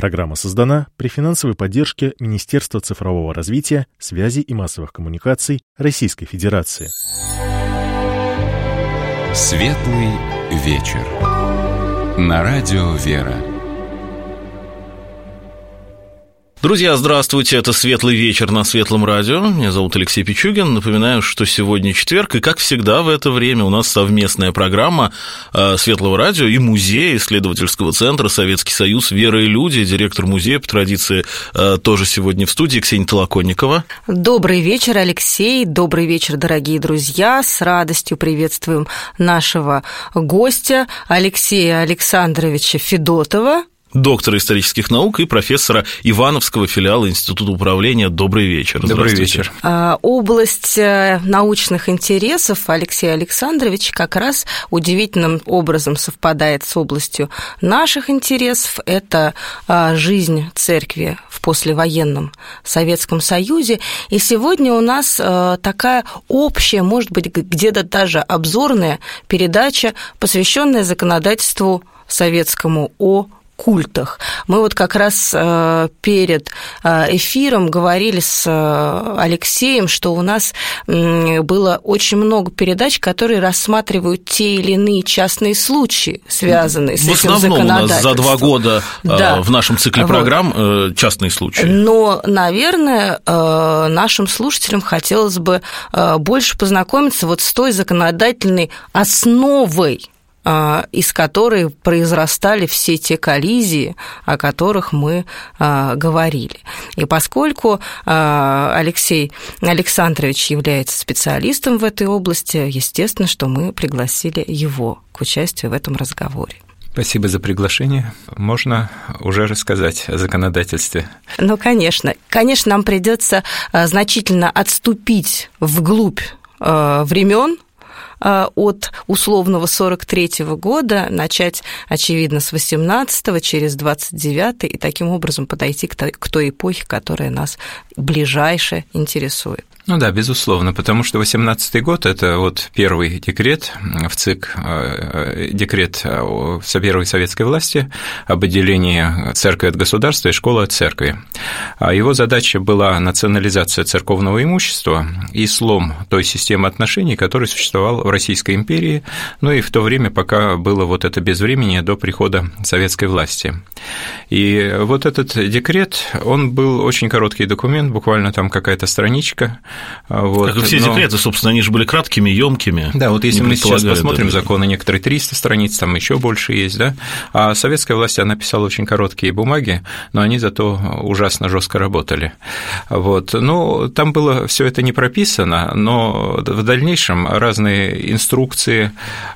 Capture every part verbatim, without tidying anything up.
Программа создана при финансовой поддержке Министерства цифрового развития, связи и массовых коммуникаций Российской Федерации. Светлый вечер. На радио «Вера». Друзья, здравствуйте, это «Светлый вечер» на Светлом радио. Меня зовут Алексей Пичугин. Напоминаю, что сегодня четверг, и, как всегда, в это время у нас совместная программа Светлого радио и музея исследовательского центра «Советский Союз. Вера и люди». Директор музея, по традиции, тоже сегодня в студии, Ксения Толоконникова. Добрый вечер, Алексей. Добрый вечер, дорогие друзья. С радостью приветствуем нашего гостя Алексея Александровича Федотова, доктора исторических наук и профессора Ивановского филиала Института управления. Добрый вечер. Добрый вечер. Область научных интересов Алексея Александровича как раз удивительным образом совпадает с областью наших интересов. Это жизнь церкви в послевоенном Советском Союзе. И сегодня у нас такая общая, может быть, где-то даже обзорная передача, посвященная законодательству советскому о культах. Мы вот как раз перед эфиром говорили с Алексеем, что у нас было очень много передач, которые рассматривают те или иные частные случаи, связанные с этим законодательством. В основном у нас за два года да. в нашем цикле программ вот. частные случаи. Но, наверное, нашим слушателям хотелось бы больше познакомиться вот с той законодательной основой, из которой произрастали все те коллизии, о которых мы говорили. И поскольку Алексей Александрович является специалистом в этой области, естественно, что мы пригласили его к участию в этом разговоре. Спасибо за приглашение. Можно уже рассказать о законодательстве? Ну, конечно. Конечно, нам придется значительно отступить вглубь времен, от условного сорок третьего года, начать, очевидно, с восемнадцатого, через двадцать девятый, и таким образом подойти к той, к той эпохе, которая нас ближайше интересует. Ну да, безусловно, потому что восемнадцатый год – это вот первый декрет в ЦИК, декрет первой советской власти об отделении церкви от государства и школы от церкви. Его задача была национализация церковного имущества и слом той системы отношений, которая существовала в Российской империи, ну и в то время, пока было вот это безвременье до прихода советской власти. И вот этот декрет, он был очень короткий документ, буквально там какая-то страничка. Вот, как и все но... декреты, собственно, они же были краткими, ёмкими. Да, вот если мы сейчас посмотрим даже. законы, некоторые триста страниц, там еще больше есть, да. А советская власть, она писала очень короткие бумаги, но они зато ужасно жестко работали. Вот. Ну, там было все это не прописано, но в дальнейшем разные инструкции,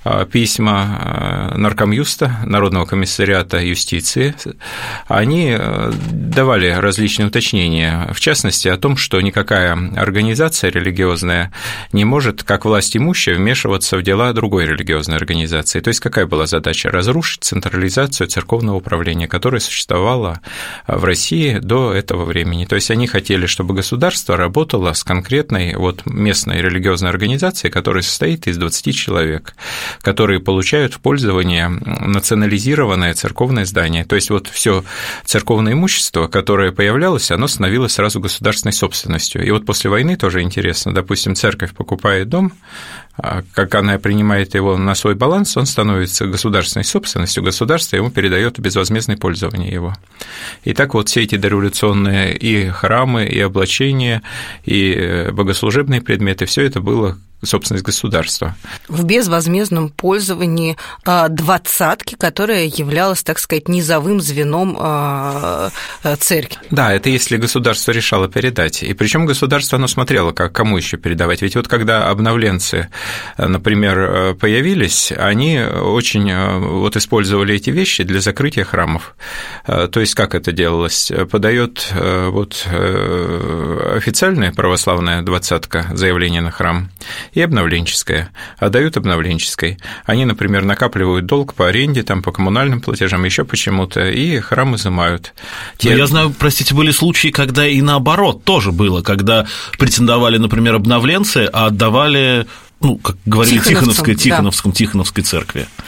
письма Наркомюста, Народного комиссариата юстиции, они давали различные уточнения, в частности, о том, что никакая организация Организация религиозная не может, как власть имущая, вмешиваться в дела другой религиозной организации. То есть какая была задача? Разрушить централизацию церковного управления, которая существовала в России до этого времени. То есть они хотели, чтобы государство работало с конкретной вот местной религиозной организацией, которая состоит из двадцати человек, которые получают в пользование национализированное церковное здание. То есть вот все церковное имущество, которое появлялось, оно становилось сразу государственной собственностью. И вот после войны тоже интересно, допустим, церковь покупает дом, как она принимает его на свой баланс, он становится государственной собственностью, государство ему передает в безвозмездное пользование его. И так вот все эти дореволюционные и храмы, и облачения, и богослужебные предметы, все это было собственность государства. В безвозмездном пользовании двадцатки, которая являлась, так сказать, низовым звеном церкви. Да, это если государство решало передать. И причем государство, оно смотрело, как, кому еще передавать. Ведь вот когда обновленцы, например, появились, они очень вот использовали эти вещи для закрытия храмов. То есть как это делалось? Подает вот официальная православная двадцатка заявление на храм, и обновленческая, отдают обновленческой. Они, например, накапливают долг по аренде, там, по коммунальным платежам, еще почему-то, и храм изымают. Те... Я знаю, простите, были случаи, когда и наоборот тоже было, когда претендовали, например, обновленцы, а отдавали, ну, как говорили, Тихоновской, Тихоновском, да. Тихоновской церкви.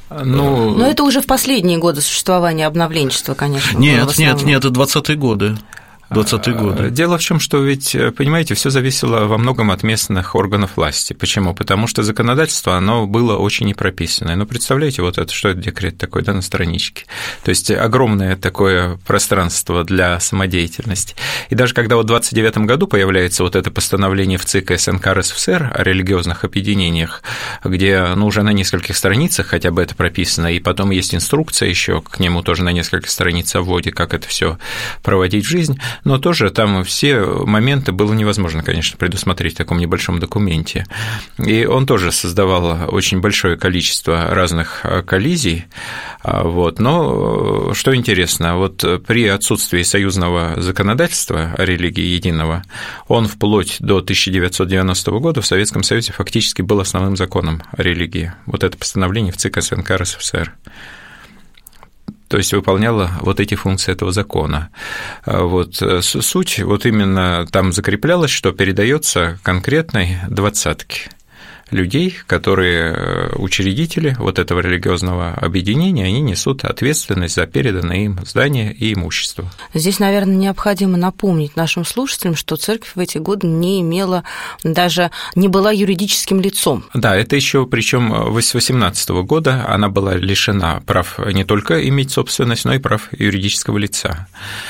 Ну... Но это уже в последние годы существования обновленчества, конечно. Нет, нет, нет, это двадцатые годы. двадцатые годы. Дело в чем, что ведь, понимаете, все зависело во многом от местных органов власти. Почему? Потому что законодательство, оно было очень непрописанное. Ну, представляете, вот это, что это декрет такой, да, на страничке. То есть огромное такое пространство для самодеятельности. И даже когда вот в двадцать девятом году появляется вот это постановление в ЦИК СНК РСФСР о религиозных объединениях, где, ну, уже на нескольких страницах хотя бы это прописано, и потом есть инструкция еще к нему тоже на несколько страниц о вводе, как это все проводить в жизнь. Но тоже там все моменты было невозможно, конечно, предусмотреть в таком небольшом документе. И он тоже создавал очень большое количество разных коллизий. Вот. Но что интересно, вот при отсутствии союзного законодательства о религии единого, он вплоть до тысяча девятьсот девяностого года в Советском Союзе фактически был основным законом о религии. Вот это постановление в ЦИК СНК РСФСР. То есть выполняла вот эти функции этого закона. Вот суть вот именно там закреплялась, что передается конкретной двадцатке людей, которые учредители вот этого религиозного объединения, они несут ответственность за переданное им здание и имущество. Здесь, наверное, необходимо напомнить нашим слушателям, что церковь в эти годы не имела, даже не была юридическим лицом. Да, это еще, причем с восемнадцатого года она была лишена прав не только иметь собственность, но и прав юридического лица.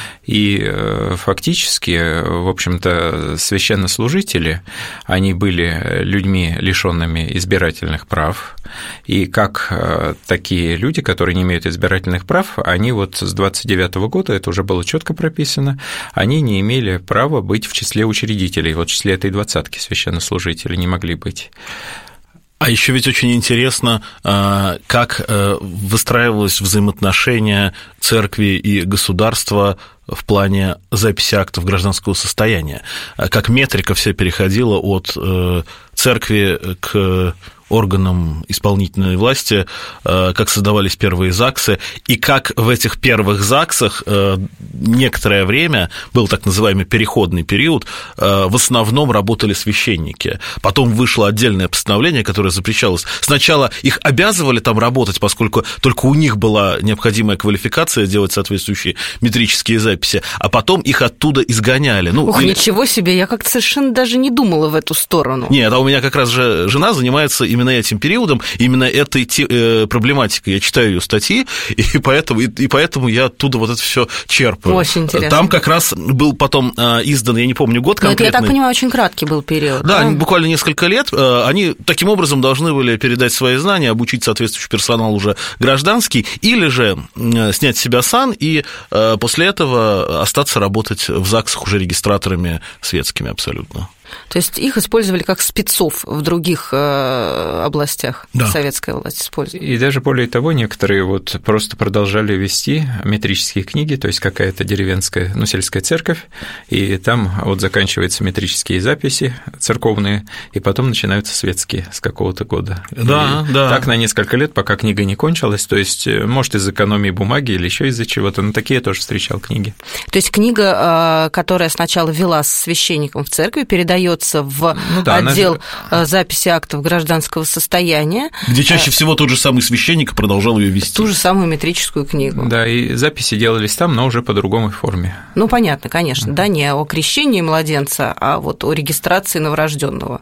И фактически, в общем-то, священнослужители, они были людьми, лишенными избирательных прав, и как такие люди, которые не имеют избирательных прав, они вот с двадцать девятого года, это уже было четко прописано, они не имели права быть в числе учредителей, вот в числе этой двадцатки священнослужителей не могли быть. А еще ведь очень интересно, как выстраивалось взаимоотношение церкви и государства в плане записи актов гражданского состояния, как метрика вся переходила от церкви к органам исполнительной власти, как создавались первые ЗАГСы, и как в этих первых ЗАГСах некоторое время, был так называемый переходный период, в основном работали священники. Потом вышло отдельное постановление, которое запрещалось. Сначала их обязывали там работать, поскольку только у них была необходимая квалификация делать соответствующие метрические записи, а потом их оттуда изгоняли. Ну, Ух, и... ничего себе, я как-то совершенно даже не думала в эту сторону. Нет, а у меня как раз же жена занимается именно этим периодом, именно этой те, э, проблематикой. Я читаю ее статьи, и поэтому, и, и поэтому я оттуда вот это все черпаю. Очень интересно. Там как раз был потом э, издан, я не помню год конкретный. Но это, я так понимаю, очень краткий был период. Да, да? буквально несколько лет. Э, они таким образом должны были передать свои знания, обучить соответствующий персонал уже гражданский, или же э, снять с себя сан и э, после этого остаться работать в ЗАГСах уже регистраторами светскими абсолютно. То есть их использовали как спецов в других э, областях, да. Советская власть использовала. И даже более того, некоторые вот просто продолжали вести метрические книги, то есть какая-то деревенская, ну, сельская церковь, и там вот заканчиваются метрические записи церковные, и потом начинаются светские с какого-то года. Да, и да. Так на несколько лет, пока книга не кончилась, то есть, может, из экономии бумаги или еще из-за чего-то, но такие я тоже встречал книги. То есть книга, которая сначала велась священником в церкви, передается в ну, да, отдел она... записи актов гражданского состояния. Где чаще всего тот же самый священник продолжал ее вести. Ту же самую метрическую книгу. Да, и записи делались там, но уже по другой форме. Ну, понятно, конечно, да, не о крещении младенца, а вот о регистрации новорожденного.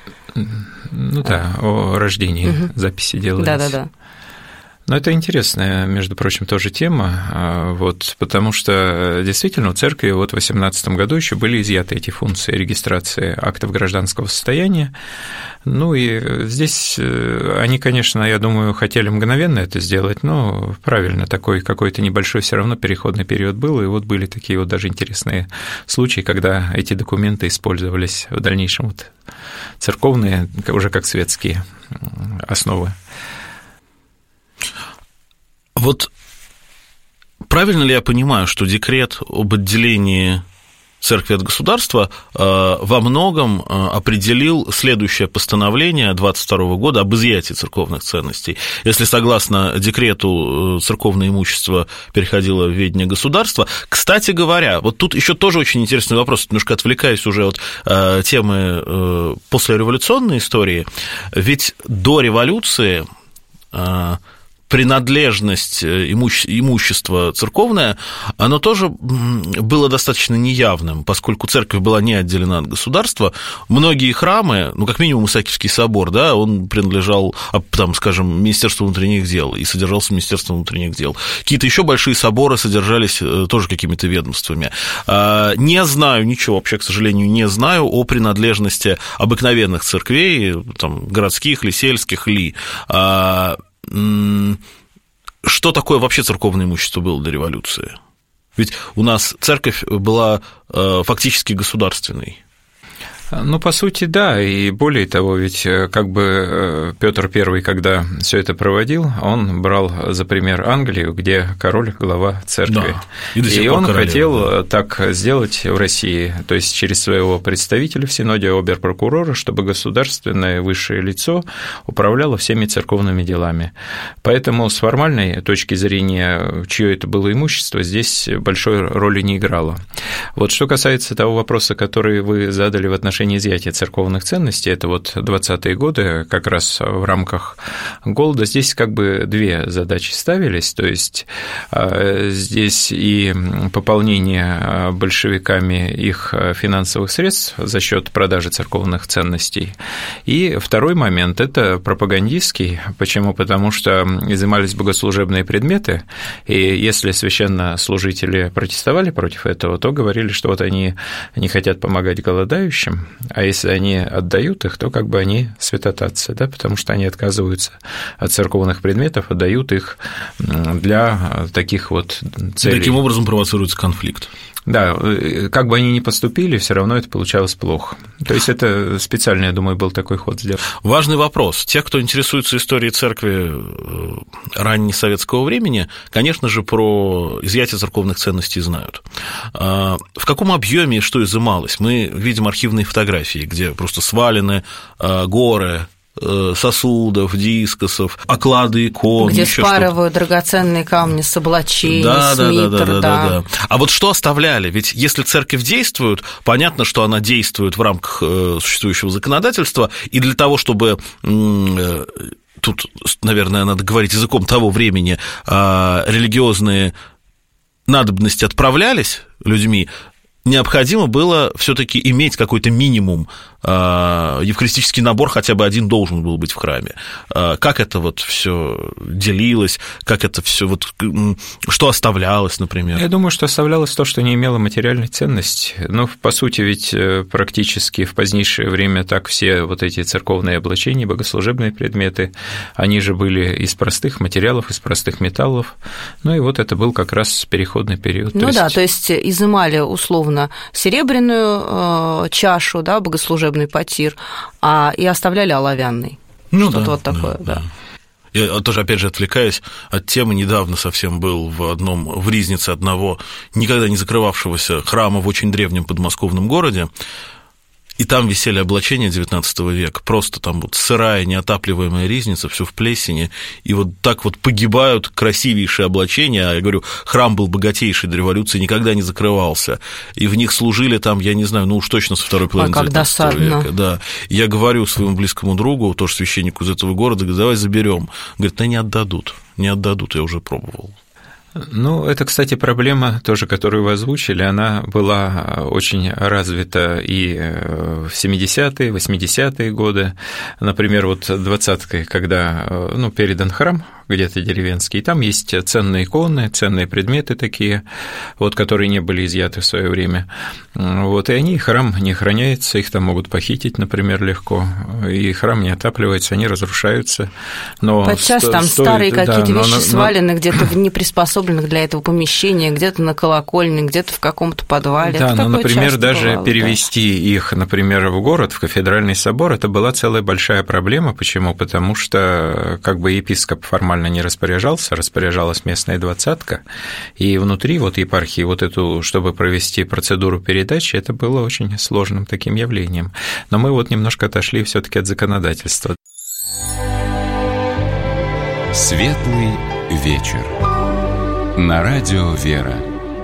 Ну да, о рождении угу. записи делались. Да-да-да. Но это интересная, между прочим, тоже тема, вот, потому что действительно у церкви вот в восемнадцатом году еще были изъяты эти функции регистрации актов гражданского состояния. Ну и здесь они, конечно, я думаю, хотели мгновенно это сделать, но правильно, такой какой-то небольшой все равно переходный период был, и вот были такие вот даже интересные случаи, когда эти документы использовались в дальнейшем, вот, церковные, уже как светские основы. Вот правильно ли я понимаю, что декрет об отделении церкви от государства во многом определил следующее постановление двадцать второго года об изъятии церковных ценностей? Если согласно декрету церковное имущество переходило в ведение государства. Кстати говоря, вот тут еще тоже очень интересный вопрос, немножко отвлекаясь уже от темы послереволюционной истории, ведь до революции принадлежность имуще, имущества церковное, оно тоже было достаточно неявным, поскольку церковь была не отделена от государства. Многие храмы, ну, как минимум Исаакиевский собор, да, он принадлежал, там, скажем, Министерству внутренних дел и содержался Министерством внутренних дел. Какие-то еще большие соборы содержались тоже какими-то ведомствами. Не знаю ничего, вообще, к сожалению, не знаю о принадлежности обыкновенных церквей, там, городских ли, сельских ли. Что такое вообще церковное имущество было до революции? Ведь у нас церковь была фактически государственной. Ну, по сути, да, и более того, ведь как бы Петр Первый, когда все это проводил, он брал за пример Англию, где король – глава церкви. Да, и и он королева, хотел да. так сделать в России, то есть через своего представителя в Синоде, обер-прокурора, чтобы государственное высшее лицо управляло всеми церковными делами. Поэтому с формальной точки зрения, чье это было имущество, здесь большой роли не играло. Вот что касается того вопроса, который вы задали в отношении изъятия церковных ценностей, это вот двадцатые годы, как раз в рамках голода, здесь как бы две задачи ставились, то есть здесь и пополнение большевиками их финансовых средств за счет продажи церковных ценностей, и второй момент – это пропагандистский. Почему? Потому что изымались богослужебные предметы, и если священнослужители протестовали против этого, то говорили, что вот они не хотят помогать голодающим, а если они отдают их, то как бы они святотатцы, да, потому что они отказываются от церковных предметов, отдают их для таких вот целей. Таким образом провоцируется конфликт. Да, как бы они ни поступили, все равно это получалось плохо. То есть это специально, я думаю, был такой ход сделан. Важный вопрос. Те, кто интересуется историей церкви раннесоветского времени, конечно же, про изъятие церковных ценностей знают. В каком объеме и что изымалось? Мы видим архивные фотографии, где просто свалены горы сосудов, дискосов, оклады икон. Где спарывают что-то. Драгоценные камни с облачений, да, с да, митр, да, да, да. Да, да. А вот что оставляли? Ведь если церковь действует, понятно, что она действует в рамках существующего законодательства, и для того, чтобы... Тут, наверное, надо говорить языком того времени, религиозные надобности отправлялись людьми, необходимо было все-таки иметь какой-то минимум, евхаристический набор хотя бы один должен был быть в храме. Как это вот все делилось, как это все вот, что оставлялось, например? Я думаю, что оставлялось то, что не имело материальной ценности. Ну, по сути, ведь практически в позднейшее время так все вот эти церковные облачения, богослужебные предметы, они же были из простых материалов, из простых металлов. Ну и вот это был как раз переходный период. Ну то да, есть... то есть изымали условно серебряную чашу, да, богослужебную потир, а и оставляли оловянный. Ну, что-то да, вот такое, да, да. да. Я тоже, опять же, отвлекаюсь от темы, недавно совсем был в одном, в ризнице одного никогда не закрывавшегося храма в очень древнем подмосковном городе, и там висели облачения девятнадцатого века, просто там вот сырая, неотапливаемая ризница, все в плесени, и вот так вот погибают красивейшие облачения, а я говорю, храм был богатейший до революции, никогда не закрывался, и в них служили там, я не знаю, ну уж точно со второй половины девятнадцатого века. Да. Я говорю своему близкому другу, тоже священнику из этого города, говорю, давай заберем. Говорит, да не отдадут, не отдадут, я уже пробовал. Ну, это, кстати, проблема тоже, которую вы озвучили, она была очень развита и в семидесятые, восьмидесятые годы. Например, вот двадцатые, когда ну, передан храм где-то деревенский, там есть ценные иконы, ценные предметы такие, вот, которые не были изъяты в свое время. Вот, и они, храм не охраняется, их там могут похитить, например, легко, и храм не отапливается, они разрушаются. Но подчас сто, там стоит, старые да, какие-то вещи но, свалены но... где-то в неприспособленных для этого помещения, где-то на колокольне, где-то в каком-то подвале. Да, это но, например, даже бывало, перевести да. их, например, в город, в кафедральный собор, это была целая большая проблема. Почему? Потому что как бы епископ формально не распоряжался, распоряжалась местная двадцатка, и внутри вот епархии вот эту, чтобы провести процедуру передачи, это было очень сложным таким явлением. Но мы вот немножко отошли все-таки от законодательства. Светлый вечер. На радио «Вера».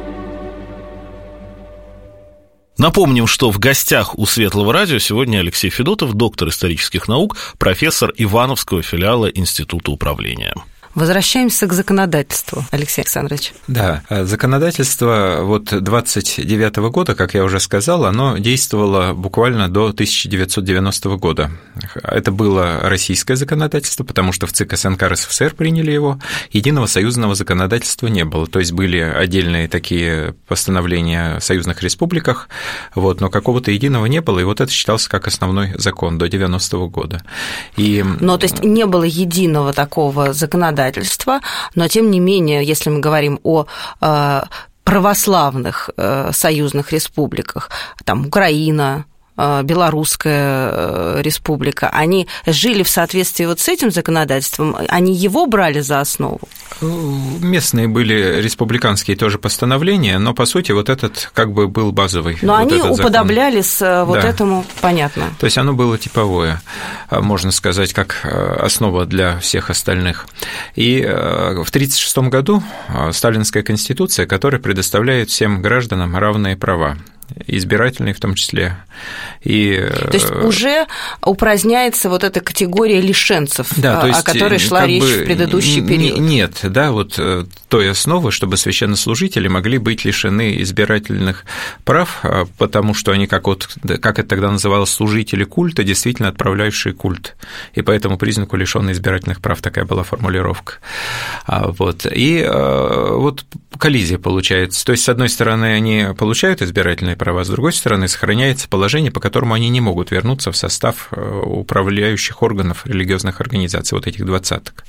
Напомним, что в гостях у Светлого радио сегодня Алексей Федотов, доктор исторических наук, профессор Ивановского филиала Института управления. Возвращаемся к законодательству, Алексей Александрович. Да, законодательство вот двадцать девятого года, как я уже сказал, оно действовало буквально до тысяча девятьсот девяностого года. Это было российское законодательство, потому что в ЦИК СНК РСФСР приняли его, единого союзного законодательства не было, то есть были отдельные такие постановления в союзных республиках, вот, но какого-то единого не было, и вот это считался как основной закон до девяностого года. И... Но то есть не было единого такого законодательства, но тем не менее, если мы говорим о э, православных э, союзных республиках, там Украина, Белорусская республика, они жили в соответствии вот с этим законодательством, они его брали за основу? Местные были республиканские тоже постановления, но, по сути, вот этот как бы был базовый. Но вот они уподоблялись вот да. этому, понятно. То есть оно было типовое, можно сказать, как основа для всех остальных. И в тысяча девятьсот тридцать шестом году Сталинская конституция, которая предоставляет всем гражданам равные права, избирательные в том числе. И... То есть уже упраздняется вот эта категория лишенцев, да, то есть, о которой шла речь бы, в предыдущий период. Нет, да, вот той основы, чтобы священнослужители могли быть лишены избирательных прав, потому что они, как, вот, как это тогда называлось, служители культа, действительно отправляющие культ, и по этому признаку лишённые избирательных прав, такая была формулировка. Вот. И вот коллизия получается. То есть, с одной стороны, они получают избирательные права, с другой стороны, сохраняется положение, по которому они не могут вернуться в состав управляющих органов религиозных организаций, вот этих двадцаток.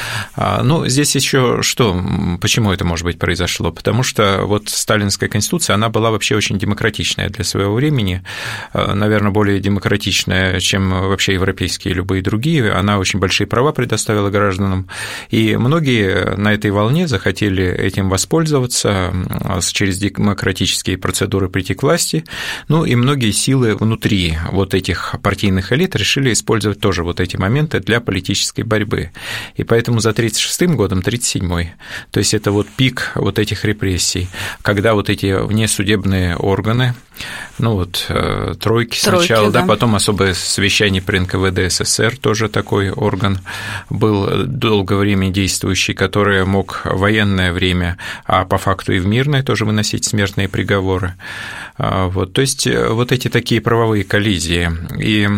Ну, здесь еще что, почему это, может быть, произошло? Потому что вот Сталинская конституция, она была вообще очень демократичная для своего времени, наверное, более демократичная, чем вообще европейские любые другие, она очень большие права предоставила гражданам, и многие на этой волне захотели этим воспользоваться, через демократические процедуры прийти к власти, ну и многие силы внутри вот этих партийных элит решили использовать тоже вот эти моменты для политической борьбы. И поэтому за тридцать шестым годом, тридцать седьмой, то есть это вот пик вот этих репрессий, когда вот эти внесудебные органы, ну вот тройки, тройки сначала, да. Да, потом особое совещание при эн ка вэ дэ СССР, тоже такой орган был долгое время действующий, который мог в военное время, а по факту и в мирное тоже выносить смертные приговоры. Вот, то есть вот эти такие правовые коллизии. И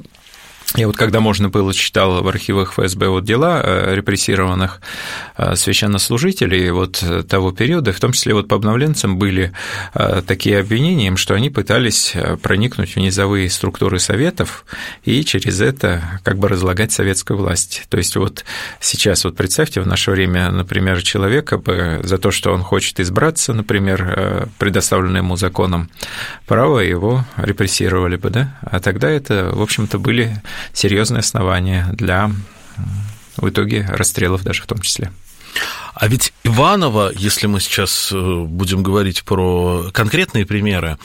я вот когда можно было, читал в архивах эф эс бэ вот дела репрессированных священнослужителей вот того периода, в том числе вот по обновленцам были такие обвинения, что они пытались проникнуть в низовые структуры советов и через это как бы разлагать советскую власть. То есть вот сейчас вот представьте, в наше время, например, человека бы за то, что он хочет избраться, например, предоставленное ему законом право, его репрессировали бы, да? А тогда это, в общем-то, были серьезные основания для, в итоге, расстрелов даже в том числе. А ведь Иваново, если мы сейчас будем говорить про конкретные примеры,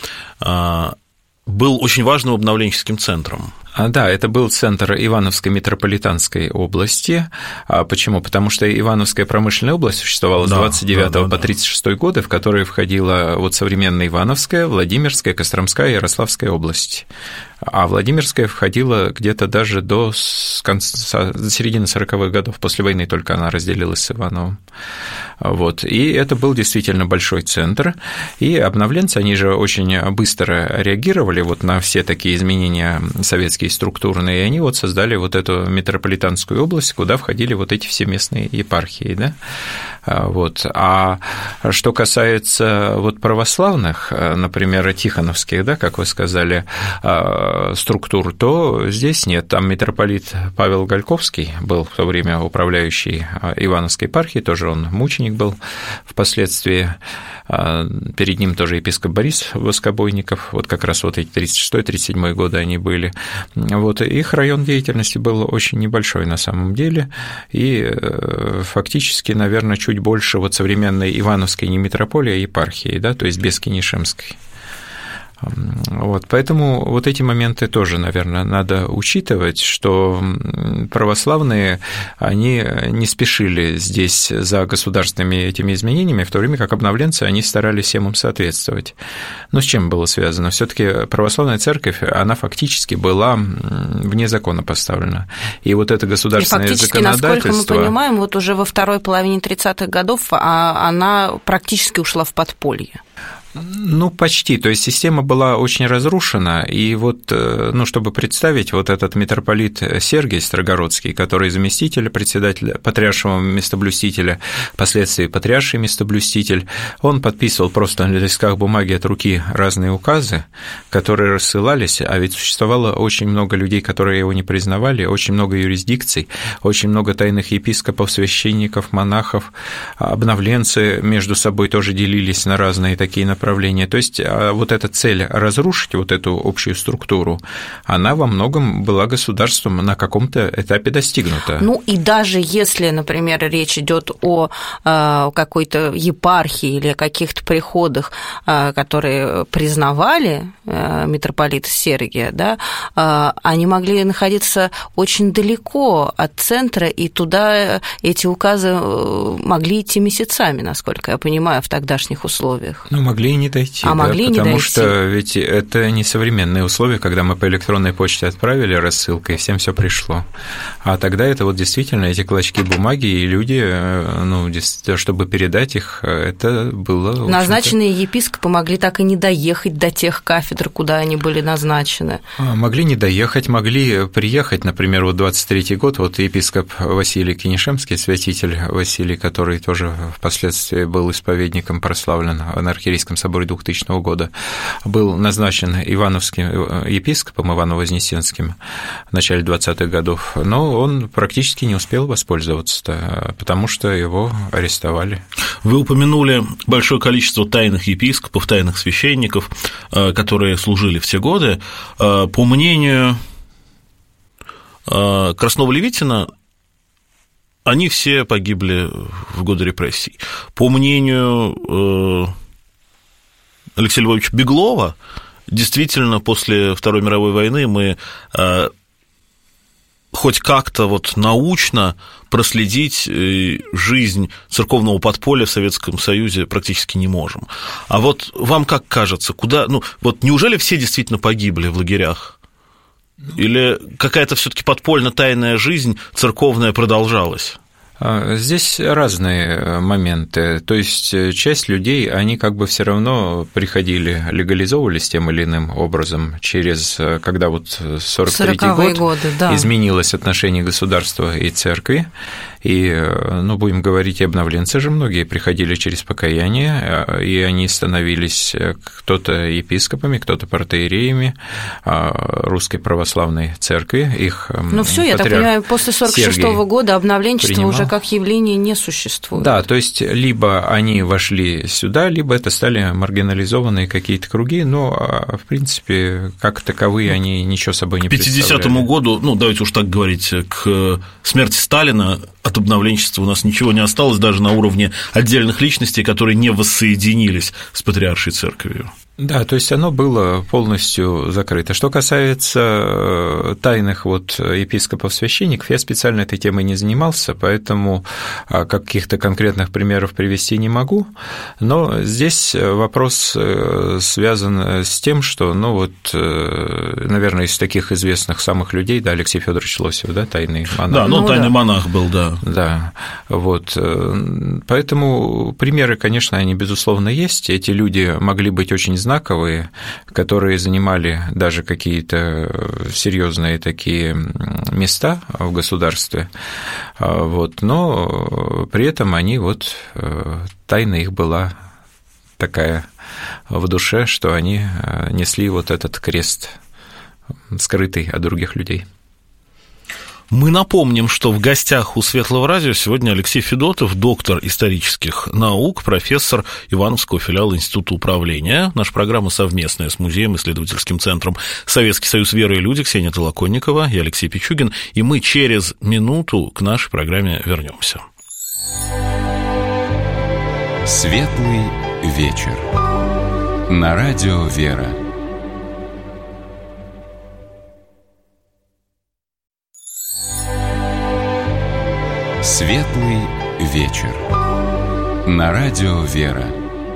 был очень важным обновленческим центром. Да, это был центр Ивановской метрополитанской области. Почему? Потому что Ивановская промышленная область существовала да, с двадцать девятого да, да, по тридцать шестой годы, в которой входила вот современная Ивановская, Владимирская, Костромская и Ярославская области. А Владимирская входила где-то даже до конца, до середины сороковых годов, после войны только она разделилась с Ивановым. Вот. И это был действительно большой центр, и обновленцы, они же очень быстро реагировали вот на все такие изменения советские структурные, и они вот создали вот эту метрополитанскую область, куда входили вот эти все местные епархии, да. Вот. А что касается вот православных, например, тихоновских, да, как вы сказали, структур, то здесь нет. Там митрополит Павел Гальковский был в то время управляющий Ивановской епархией, тоже он мученик был впоследствии. Перед ним тоже епископ Борис Воскобойников, вот как раз вот эти тридцать шестой тридцать седьмой годы они были. Вот, их район деятельности был очень небольшой на самом деле, и фактически, наверное, чуть больше вот современной Ивановской не метрополии, а епархии, да, то есть без Кинешемской. Вот, поэтому вот эти моменты тоже, наверное, надо учитывать, что православные, они не спешили здесь за государственными этими изменениями, в то время как обновленцы, они старались всем им соответствовать. Но с чем было связано? Все-таки православная церковь, она фактически была вне закона поставлена. И вот это государственное и фактически, законодательство... насколько мы понимаем, вот уже во второй половине тридцатых годов она практически ушла в подполье. Ну, почти. То есть система была очень разрушена, и вот, ну, чтобы представить, вот этот митрополит Сергий Строгородский, который заместитель председателя, патриаршего местоблюстителя, впоследствии патриарший местоблюститель, он подписывал просто на листках бумаги от руки разные указы, которые рассылались, а ведь существовало очень много людей, которые его не признавали, очень много юрисдикций, очень много тайных епископов, священников, монахов, обновленцы между собой тоже делились на разные такие направления. То есть вот эта цель разрушить вот эту общую структуру, она во многом была государством на каком-то этапе достигнута. Ну и даже если, например, речь идет о какой-то епархии или о каких-то приходах, которые признавали митрополита Сергия, да, они могли находиться очень далеко от центра, и туда эти указы могли идти месяцами, насколько я понимаю, в тогдашних условиях. Ну, могли и не дойти, а да, могли потому не дойти. Что ведь это не современные условия, когда мы по электронной почте отправили рассылкой, и всем все пришло. А тогда это вот действительно эти клочки бумаги, и люди, ну, чтобы передать их, это было... Назначенные епископы могли так и не доехать до тех кафедр, куда они были назначены. Могли не доехать, могли приехать, например, вот двадцать третий год, вот епископ Василий Кенишемский, святитель Василий, который тоже впоследствии был исповедником, прославлен на Архиерейском соборе двухтысячного года, был назначен ивановским епископом, Ивано-Вознесенским в начале двадцатых годов, но он практически не успел воспользоваться, потому что его арестовали. Вы упомянули большое количество тайных епископов, тайных священников, которые служили в те годы. По мнению Краснова-Левитина, они все погибли в годы репрессий. По мнению Алексея Львовича Беглова, действительно, после Второй мировой войны мы хоть как-то вот научно проследить жизнь церковного подполья в Советском Союзе практически не можем. А вот вам как кажется, куда, ну, вот неужели все действительно погибли в лагерях? Или какая-то все-таки подпольно-тайная жизнь церковная продолжалась? Здесь разные моменты, то есть часть людей, они как бы все равно приходили, легализовывались тем или иным образом через, когда вот сорок третий год годы, да. изменилось отношение государства и церкви, и, ну, будем говорить, и обновленцы же многие приходили через покаяние, и они становились кто-то епископами, кто-то протоиереями Русской Православной Церкви, их Ну все, я так понимаю, после сорок шестого года обновленчество принимал. Уже как явление не существует. Да, то есть либо они вошли сюда, либо это стали маргинализованные какие-то круги, но, в принципе, как таковые они ничего собой не представляли. К пятидесятому году, ну, давайте уж так говорить, к смерти Сталина от обновленчества у нас ничего не осталось, даже на уровне отдельных личностей, которые не воссоединились с патриаршей церковью. Да, то есть оно было полностью закрыто. Что касается тайных вот епископов-священников, я специально этой темой не занимался, поэтому каких-то конкретных примеров привести не могу, но здесь вопрос связан с тем, что, ну вот, наверное, из таких известных самых людей, да, Алексей Федорович Лосев, да, тайный монах. Да, ну, тайный да. монах был, да. Да, вот, поэтому примеры, конечно, они, безусловно, есть, эти люди могли быть очень знаковые, которые занимали даже какие-то серьезные такие места в государстве, вот, но при этом они вот, тайна их была такая в душе, что они несли вот этот крест, скрытый от других людей. Мы напомним, что в гостях у Светлого радио сегодня Алексей Федотов, доктор исторических наук, профессор Ивановского филиала Института управления. Наша программа совместная с Музеем, исследовательским центром «Советский союз веры и люди», Ксения Толоконникова и Алексей Пичугин. И мы через минуту к нашей программе вернемся. Светлый вечер. На радио «Вера». Светлый вечер. На радио «Вера».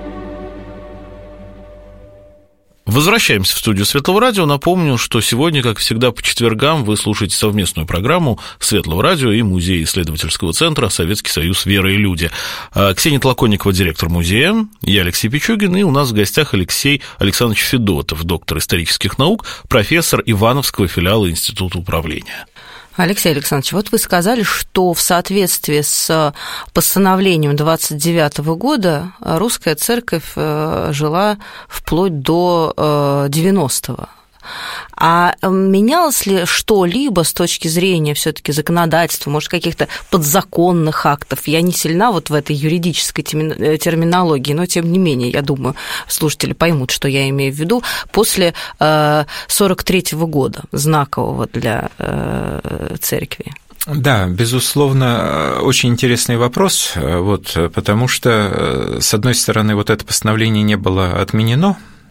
Возвращаемся в студию Светлого радио. Напомню, что сегодня, как всегда, по четвергам вы слушаете совместную программу Светлого радио и Музея исследовательского центра «Советский Союз. Вера и люди». Ксения Толоконникова, директор музея, я Алексей Пичугин, и у нас в гостях Алексей Александрович Федотов, доктор исторических наук, профессор Ивановского филиала Института управления. Алексей Александрович, вот вы сказали, что в соответствии с постановлением двадцать девятого года русская церковь жила вплоть до девяностого. А менялось ли что-либо с точки зрения все-таки законодательства, может, каких-то подзаконных актов? Я не сильна вот в этой юридической терминологии, но, тем не менее, я думаю, слушатели поймут, что я имею в виду, после сорок третьего года, знакового для церкви. Да, безусловно, очень интересный вопрос, вот, потому что, с одной стороны, вот это постановление не было отменено,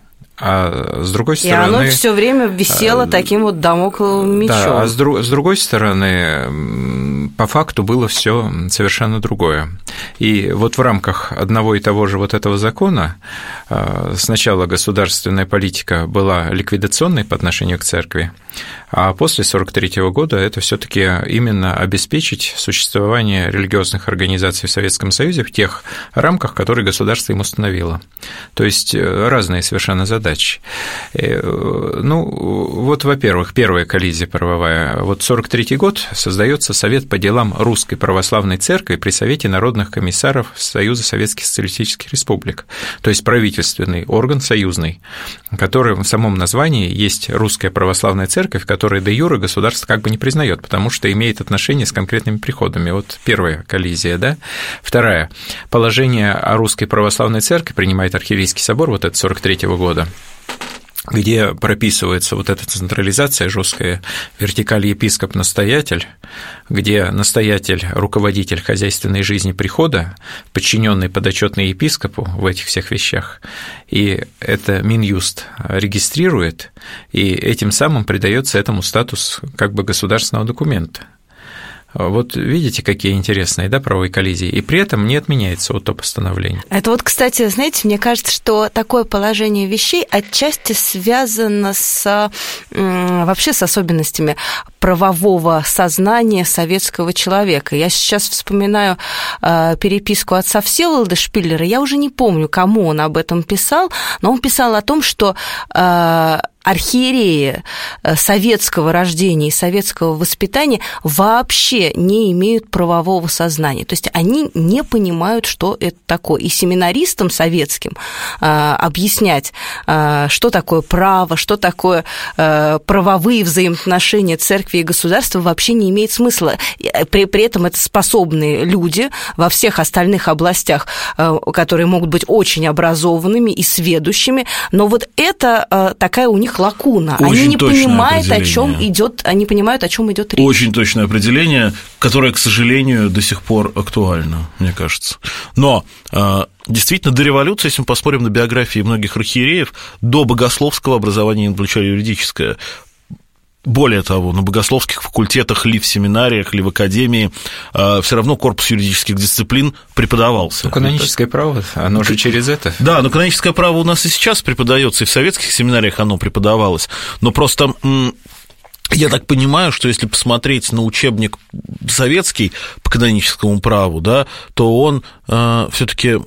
а с другой стороны... И оно все время висело таким вот дамокловым мечом. Да, а с, друг, с другой стороны, по факту было все совершенно другое. И вот в рамках одного и того же вот этого закона сначала государственная политика была ликвидационной по отношению к церкви, а после сорок третьего года это все-таки именно обеспечить существование религиозных организаций в Советском Союзе в тех рамках, которые государство им установило. То есть разные совершенно задачи. Ну, вот, во-первых, первая коллизия правовая. Вот сорок третий год создается Совет по делам Русской Православной Церкви при Совете народных комиссаров Союза Советских Социалистических Республик, то есть правительственный орган союзный, который в самом названии есть Русская Православная Церковь, которая де юре государство как бы не признает, потому что имеет отношение с конкретными приходами. Вот первая коллизия, да. Вторая. Положение о Русской Православной Церкви принимает Архиерейский собор вот это сорок третьего года, где прописывается вот эта централизация жесткая, вертикаль епископ-настоятель, где настоятель – руководитель хозяйственной жизни прихода, подчиненный подотчетный епископу в этих всех вещах, и это Минюст регистрирует, и этим самым придается этому статус как бы государственного документа. Вот видите, какие интересные, да, правовые коллизии, и при этом не отменяется вот то постановление. Это вот, кстати, знаете, мне кажется, что такое положение вещей отчасти связано с, вообще с особенностями правового сознания советского человека. Я сейчас вспоминаю переписку отца Всеволода Шпиллера, я уже не помню, кому он об этом писал, но он писал о том, что архиереи советского рождения и советского воспитания вообще не имеют правового сознания. То есть они не понимают, что это такое. И семинаристам советским объяснять, что такое право, что такое правовые взаимоотношения церкви и государства, вообще не имеет смысла. При, при этом это способные люди во всех остальных областях, которые могут быть очень образованными и сведущими, но вот это такая у них лакуна. Очень они не понимают, о чем идет, они понимают, о чем идет речь. Очень точное определение, которое, к сожалению, до сих пор актуально, мне кажется. Но действительно, до революции, если мы посмотрим на биографии многих архиереев, до богословского образования не получали юридическое. Более того, на богословских факультетах, ли в семинариях, ли в академии, все равно корпус юридических дисциплин преподавался. Ну, каноническое право, оно же через это. Да, но каноническое право у нас и сейчас преподается, и в советских семинариях оно преподавалось. Но просто я так понимаю, что если посмотреть на учебник советский по каноническому праву, да, то он все-таки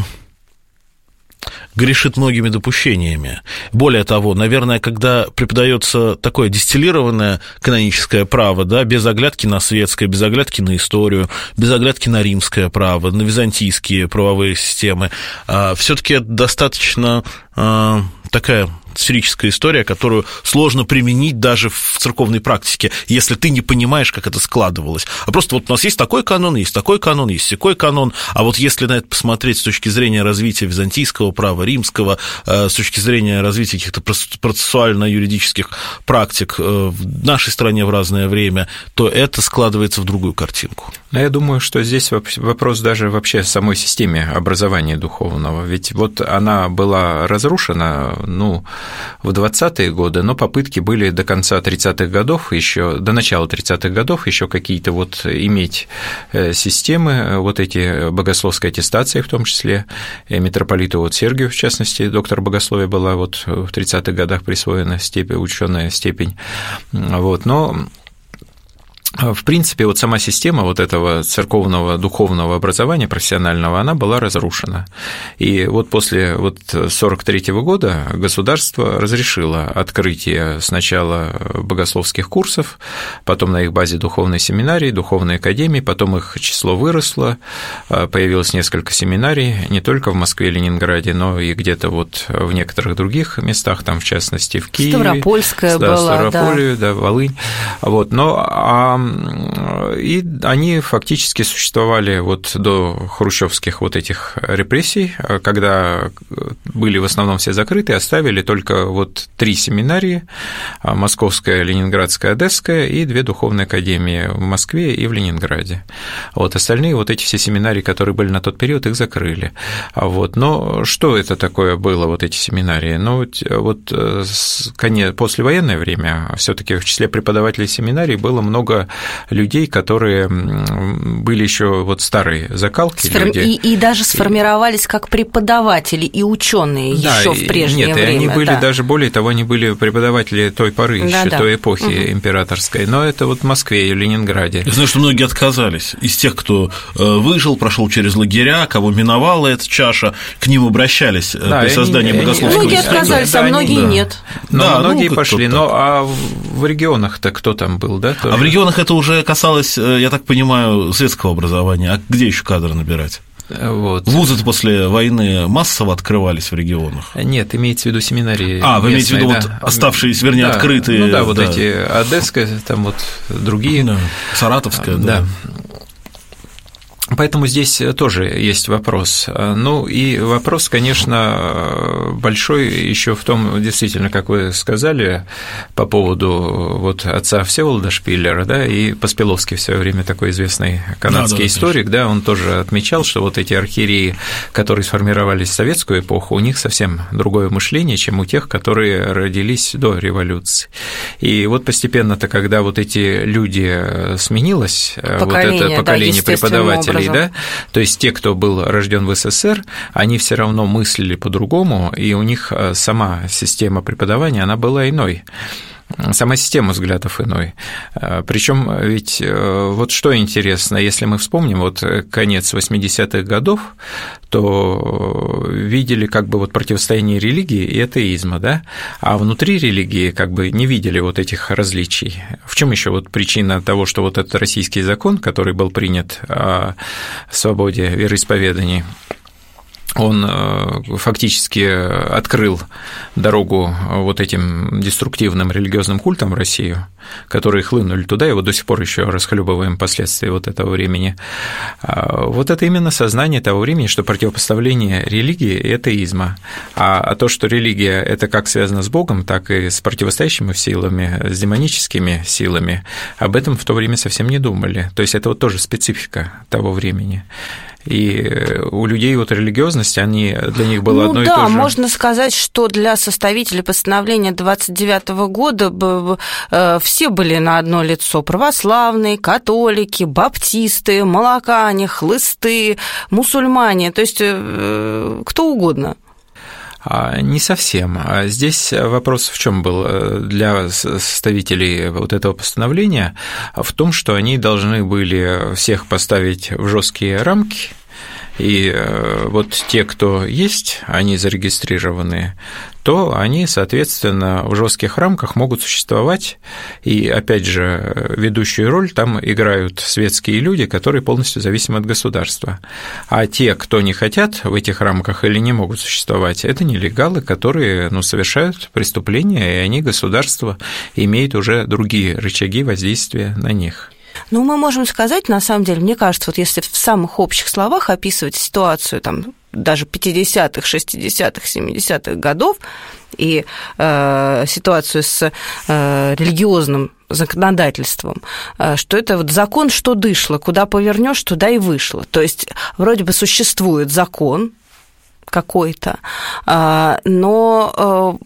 грешит многими допущениями. Более того, наверное, когда преподается такое дистиллированное каноническое право, да, без оглядки на светское, без оглядки на историю, без оглядки на римское право, на византийские правовые системы, все-таки достаточно такая сферическая история, которую сложно применить даже в церковной практике, если ты не понимаешь, как это складывалось. А просто вот у нас есть такой канон, есть такой канон, есть такой канон, а вот если на это посмотреть с точки зрения развития византийского права, римского, с точки зрения развития каких-то процессуально-юридических практик в нашей стране в разное время, то это складывается в другую картинку. Но я думаю, что здесь вопрос даже вообще в самой системе образования духовного, ведь вот она была разрушена, ну, в двадцатые годы, но попытки были до конца тридцатых годов, еще до начала тридцатых годов еще какие-то вот иметь системы, вот эти богословской аттестации в том числе, митрополиту вот Сергию, в частности, доктор богословия была вот в тридцатых годах присвоена степень, ученая степень, вот, но в принципе, вот сама система вот этого церковного духовного образования профессионального, она была разрушена. И вот после вот сорок третьего года государство разрешило открытие сначала богословских курсов, потом на их базе духовной семинарии, духовной академии, потом их число выросло, появилось несколько семинарий, не только в Москве и Ленинграде, но и где-то вот в некоторых других местах, там, в частности, в Киеве. Ставропольская да, была, Ставрополь, да. да, Волынь. Вот, но а и они фактически существовали вот до хрущевских вот этих репрессий, когда были в основном все закрыты, оставили только вот три семинарии: Московская, Ленинградская, Одесская, и две духовные академии в Москве и в Ленинграде. Вот остальные вот эти все семинарии, которые были на тот период, их закрыли. Вот. Но что это такое было, вот эти семинарии? Ну, вот послевоенное время все-таки в числе преподавателей семинарий было много людей, которые были еще вот старые закалки. Сформ... люди. И, и даже сформировались как преподаватели и ученые да, еще в прежнее нет, время. Нет, и они были да. даже, более того, они были преподаватели той поры, да, еще да. той эпохи угу. императорской, но это вот в Москве и в Ленинграде. Я знаю, что многие отказались. Из тех, кто выжил, прошел через лагеря, кого миновала эта чаша, к ним обращались да, при создании они, богословского Многие института. отказались, да, а многие да. нет. Но да, многие ну, пошли. Ну, а в регионах-то кто там был, да? Тоже? А в регионах это уже касалось, я так понимаю, светского образования. А где еще кадры набирать? Вот. Вузы-то после войны массово открывались в регионах? Нет, имеется в виду семинарии. А, вы имеете в виду да. вот оставшиеся, вернее, да. открытые. Ну да, вот да. эти Одесская, там вот другие. Да. Саратовская, да. да. Поэтому здесь тоже есть вопрос. Ну и вопрос, конечно, большой еще в том, действительно, как вы сказали, по поводу вот отца Всеволода Шпиллера, да, и Поспеловский в свое время такой известный канадский да, да, историк, да, он тоже отмечал, что вот эти архиереи, которые сформировались в советскую эпоху, у них совсем другое мышление, чем у тех, которые родились до революции. И вот постепенно-то, когда вот эти люди сменилось, поколение, вот это поколение да, преподавателей, да, то есть те, кто был рожден в СССР, они все равно мыслили по-другому, и у них сама система преподавания, она была иной. Сама система взглядов иной. Причем ведь вот что интересно, если мы вспомним вот конец восьмидесятых годов, то видели как бы вот противостояние религии и атеизма, да, а внутри религии как бы не видели вот этих различий. В чем еще вот причина того, что вот этот российский закон, который был принят о свободе вероисповеданий, он фактически открыл дорогу вот этим деструктивным религиозным культам в Россию, которые хлынули туда, и вот до сих пор еще расхлебываем последствия вот этого времени. Вот это именно сознание того времени, что противопоставление религии и атеизма. А то, что религия – это как связано с Богом, так и с противостоящими силами, с демоническими силами, об этом в то время совсем не думали. То есть это вот тоже специфика того времени. И у людей вот религиозность, они, для них было ну, одно да, и то же. Да, можно сказать, что для составителей постановления двадцать девятого года все были на одно лицо: православные, католики, баптисты, молокане, хлысты, мусульмане, то есть кто угодно. Не совсем. Здесь вопрос в чем был для составителей вот этого постановления? В том, что они должны были всех поставить в жесткие рамки, и вот те, кто есть, они зарегистрированы, то они, соответственно, в жестких рамках могут существовать, и, опять же, ведущую роль там играют светские люди, которые полностью зависимы от государства. А те, кто не хотят в этих рамках или не могут существовать, это нелегалы, которые, ну, совершают преступления, и они, государство, имеет уже другие рычаги воздействия на них. Ну, мы можем сказать, на самом деле, мне кажется, вот если в самых общих словах описывать ситуацию, там, даже пятидесятых, шестидесятых, семидесятых годов и э, ситуацию с э, религиозным законодательством, э, что это вот закон, что дышло, куда повернешь, туда и вышло. То есть вроде бы существует закон какой-то, э, но... Э,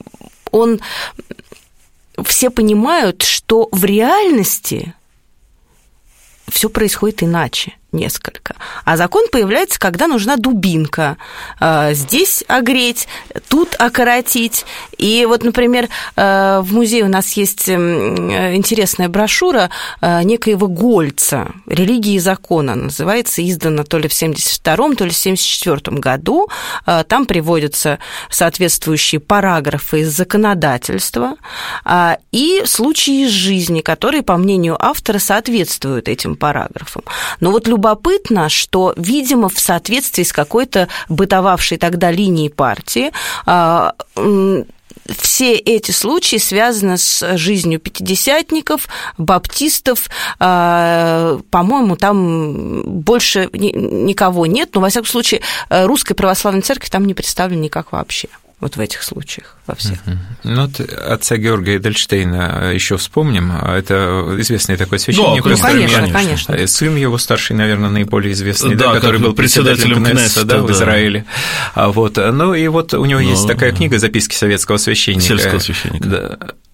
он... Все понимают, что в реальности все происходит иначе несколько. А закон появляется, когда нужна дубинка. Здесь огреть, тут окоротить. И вот, например, в музее у нас есть интересная брошюра некоего Гольца «Религия и закон». Она называется, издана то ли в семьдесят втором, то ли в семьдесят четвёртом году. Там приводятся соответствующие параграфы из законодательства и случаи из жизни, которые, по мнению автора, соответствуют этим параграфам. Но вот любопытно, что, видимо, в соответствии с какой-то бытовавшей тогда линией партии, все эти случаи связаны с жизнью пятидесятников, баптистов. По-моему, там больше никого нет, но, во всяком случае, Русской Православной Церкви там не представлена никак вообще. Вот в этих случаях, во всех. Uh-huh. Ну, вот отца Георгия Эдельштейна еще вспомним. Это известный такой священник. Ну, конечно, конечно. Сын его старший, наверное, наиболее известный, да, да, который был председателем Кнессета, да, да. в Израиле. Вот. Ну, и вот у него Но... есть такая книга «Записки советского священника». Сельского священника. Да.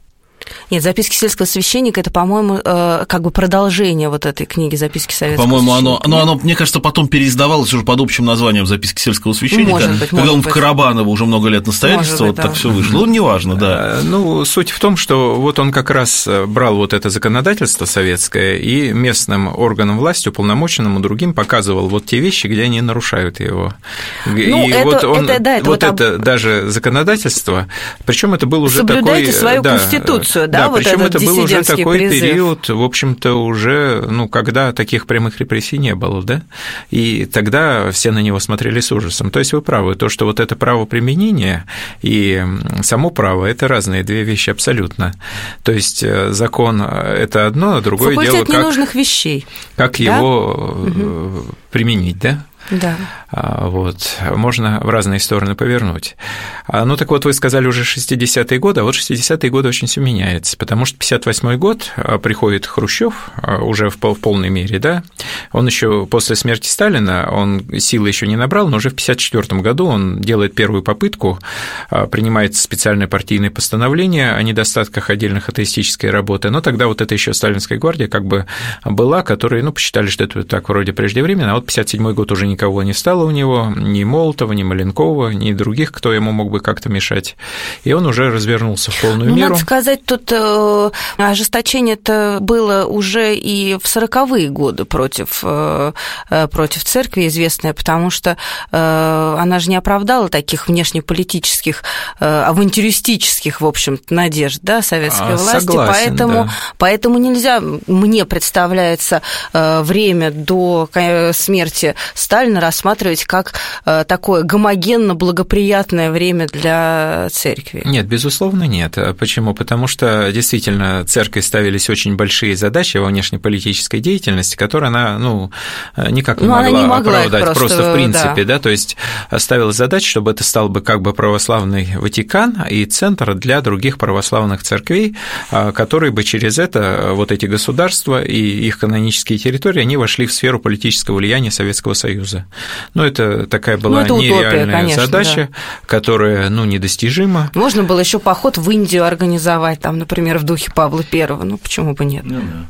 Нет, «Записки сельского священника» – это, по-моему, как бы продолжение вот этой книги «Записки советского по-моему, священника». По-моему, оно, оно, мне кажется, потом переиздавалось уже под общим названием «Записки сельского священника». Может быть, когда может он в быть. Карабаново уже много лет настоятельствовал, вот да. так все вышло. Ну, неважно, да. Ну, суть в том, что вот он как раз брал вот это законодательство советское и местным органам власти, уполномоченным и другим, показывал вот те вещи, где они нарушают его. Ну, и это, вот он, это, да, это вот вот это об... даже законодательство, причем это был уже Соблюдайте такой... свою да, конституцию, да, да вот причем этот это был уже такой призыв. период, в общем-то, уже, ну, когда таких прямых репрессий не было, да, и тогда все на него смотрели с ужасом. То есть вы правы, то, что вот это право применения и само право – это разные две вещи абсолютно. То есть закон – это одно, а другое Факультет дело, как, ненужных вещей. как да? его угу. применить, да? Да. Вот, можно в разные стороны повернуть. Ну, так вот, вы сказали уже шестидесятые годы, а вот шестидесятые годы очень все меняется, потому что пятьдесят восьмой год приходит Хрущев уже в полной мере, да, он еще после смерти Сталина, он силы еще не набрал, но уже в пятьдесят четвёртом году он делает первую попытку, принимается специальное партийное постановление о недостатках отдельных атеистической работы, но тогда вот это еще Сталинская гвардия как бы была, которые, ну, посчитали, что это так вроде преждевременно, а вот пятьдесят седьмой год уже не никого не стало у него, ни Молотова, ни Маленкова, ни других, кто ему мог бы как-то мешать. И он уже развернулся в полную ну, меру. Надо сказать, тут э, ожесточение-то было уже и в сороковые годы против, э, против церкви известное, потому что э, она же не оправдала таких внешнеполитических, э, авантюристических, в общем-то, надежд, да, советской а, власти, согласен, поэтому, да. поэтому нельзя, мне представляется, э, время до смерти Сталина рассматривать как такое гомогенно-благоприятное время для церкви? Нет, безусловно, нет. Почему? Потому что действительно церкви ставились очень большие задачи во внешнеполитической деятельности, которые она, ну, никак не, ну, могла, не могла оправдать просто, просто в принципе, да. да, то есть ставилась задача, чтобы это стал бы как бы православный Ватикан и центр для других православных церквей, которые бы через это, вот эти государства и их канонические территории, они вошли в сферу политического влияния Советского Союза. Ну, это такая была ну, это нереальная утопия, конечно, задача, да. которая, ну, недостижима. Можно было еще поход в Индию организовать, там, например, в духе Павла Первого, ну, почему бы нет? Ну, да.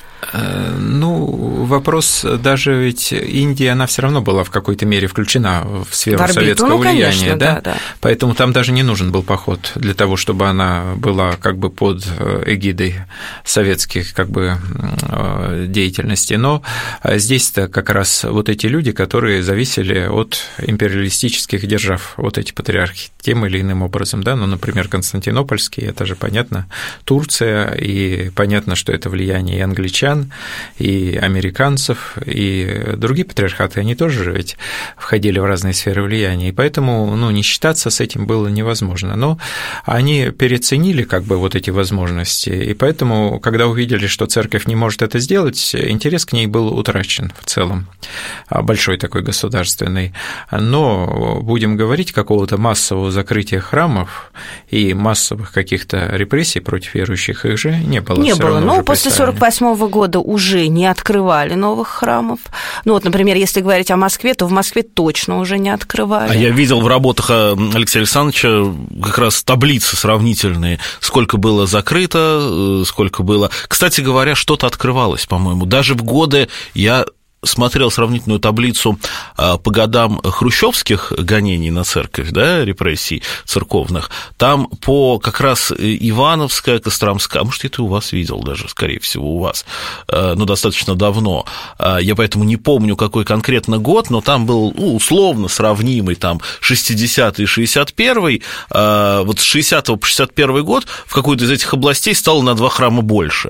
Ну, вопрос, даже ведь Индия, она все равно была в какой-то мере включена в сферу в орбиту, советского ну, влияния, конечно, да? Да, да? Поэтому там даже не нужен был поход для того, чтобы она была как бы под эгидой советских как бы деятельности. Но здесь-то как раз вот эти люди, которые зависели от империалистических держав, вот эти патриархи, тем или иным образом, да, ну, например, Константинопольский, это же понятно, Турция, и понятно, что это влияние и англичан, и американцев, и другие патриархаты, они тоже ведь входили в разные сферы влияния, и поэтому, ну, не считаться с этим было невозможно. Но они переоценили как бы вот эти возможности, и поэтому, когда увидели, что церковь не может это сделать, интерес к ней был утрачен в целом, большой такой государственный. Но, будем говорить, какого-то массового закрытия храмов и массовых каких-то репрессий против верующих их же не было. Не было, но после сорок восьмого года года уже не открывали новых храмов. Ну вот, например, если говорить о Москве, то в Москве точно уже не открывали. А я видел в работах Алексея Александровича как раз таблицы сравнительные, сколько было закрыто, сколько было... Кстати говоря, что-то открывалось, по-моему. Даже в годы я... смотрел сравнительную таблицу по годам хрущевских гонений на церковь, да, репрессий церковных, там по как раз Ивановская, Костромская, а может, это у вас видел даже, скорее всего, у вас, но достаточно давно, я поэтому не помню, какой конкретно год, но там был, ну, условно сравнимый, там, шестидесятый и шестьдесят первый, вот с шестидесятого по шестьдесят первый год в какой-то из этих областей стало на два храма больше.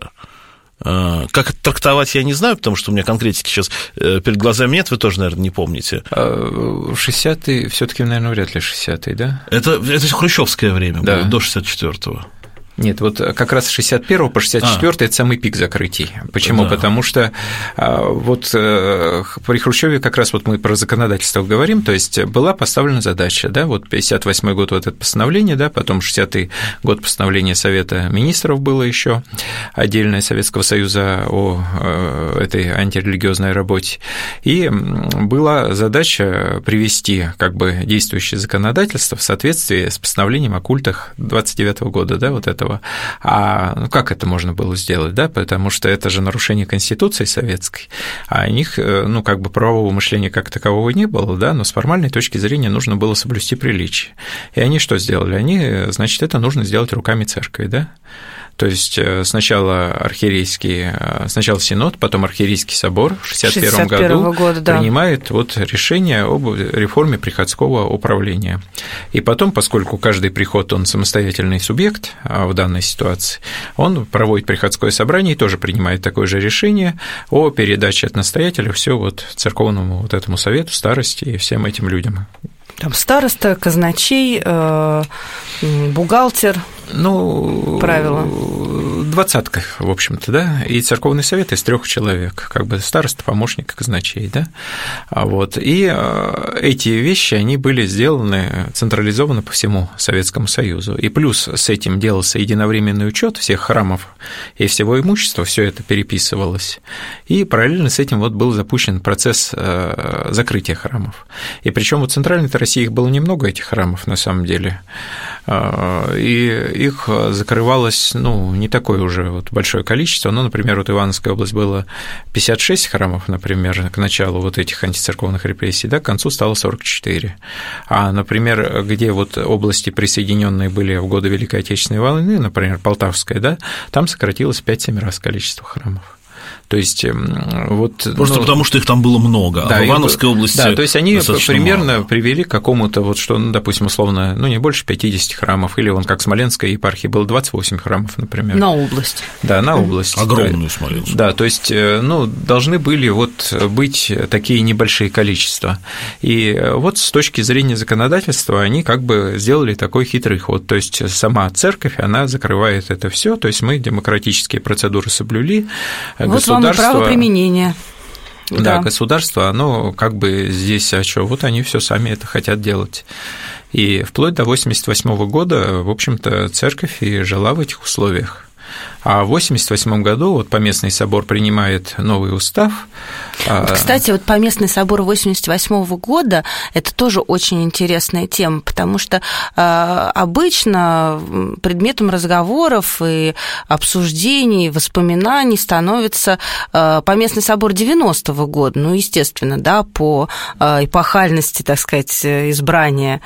Как это трактовать, я не знаю, потому что у меня конкретики сейчас перед глазами нет, вы тоже, наверное, не помните. шестидесятый, все-таки, наверное, вряд ли шестидесятый, да? Это, это хрущевское время, да, было, до шестьдесят четвёртого. Нет, вот как раз с шестьдесят первого по шестьдесят четвёртый а. это самый пик закрытий. Почему? Да. Потому что вот при Хрущеве как раз вот мы про законодательство говорим, то есть была поставлена задача, да, вот пятьдесят восьмой год вот это постановление, да, потом шестидесятый год постановление Совета министров было еще отдельное Советского Союза о этой антирелигиозной работе, и была задача привести как бы действующее законодательство в соответствии с постановлением о культах двадцать девятого года, да, вот это. А ну, как это можно было сделать, да, потому что это же нарушение Конституции советской, а у них, ну, как бы правового мышления как такового не было, да, но с формальной точки зрения нужно было соблюсти приличие. И они что сделали? Они, значит, это нужно сделать руками церкви, да. То есть сначала архиерейский, сначала Синод, потом Архиерейский собор в шестьдесят первом году года, да. принимает вот решение об реформе приходского управления. И потом, поскольку каждый приход, он самостоятельный субъект в данной ситуации, он проводит приходское собрание и тоже принимает такое же решение о передаче от настоятеля все вот церковному вот этому совету, старости и всем этим людям. Там староста, казначей, бухгалтер. Ну, правила. Двадцатка, в общем-то, да, и церковный совет из трех человек, как бы староста, помощник, казначей, да, вот, и эти вещи, они были сделаны централизованно по всему Советскому Союзу, и плюс с этим делался единовременный учет всех храмов и всего имущества, все это переписывалось, и параллельно с этим вот был запущен процесс закрытия храмов, и причем вот в Центральной России их было немного, этих храмов, на самом деле, и их закрывалось, ну, не такое уже вот большое количество, но, например, вот Ивановская область было пятьдесят шесть храмов, например, к началу вот этих антицерковных репрессий, да, к концу стало сорок четыре, а, например, где вот области присоединенные были в годы Великой Отечественной войны, например, Полтавская, да, там сократилось в пять-семь раз количество храмов. То есть вот... Просто ну, потому, что их там было много, да, а в Ивановской области... Да, то есть они примерно мало. Привели к какому-то, вот что, ну, допустим, условно, ну, не больше пятидесяти храмов, или вон как в Смоленской епархии было двадцать восемь храмов, например. На область. Да, на область. Огромную Смоленскую. Да, то есть, ну, должны были вот быть такие небольшие количества. И вот с точки зрения законодательства они как бы сделали такой хитрый ход, то есть сама церковь, она закрывает это все, то есть мы демократические процедуры соблюли, вот вам и право применения. Да, да, государство, оно как бы здесь, а что, вот они все сами это хотят делать. И вплоть до восемьдесят восьмого года, в общем-то, церковь и жила в этих условиях. А в восемьдесят восьмом году вот Поместный собор принимает новый устав. Кстати, вот Поместный собор восемьдесят восьмого года – это тоже очень интересная тема, потому что обычно предметом разговоров и обсуждений, воспоминаний становится Поместный собор девяностого года, ну, естественно, да, по эпохальности, так сказать, избрания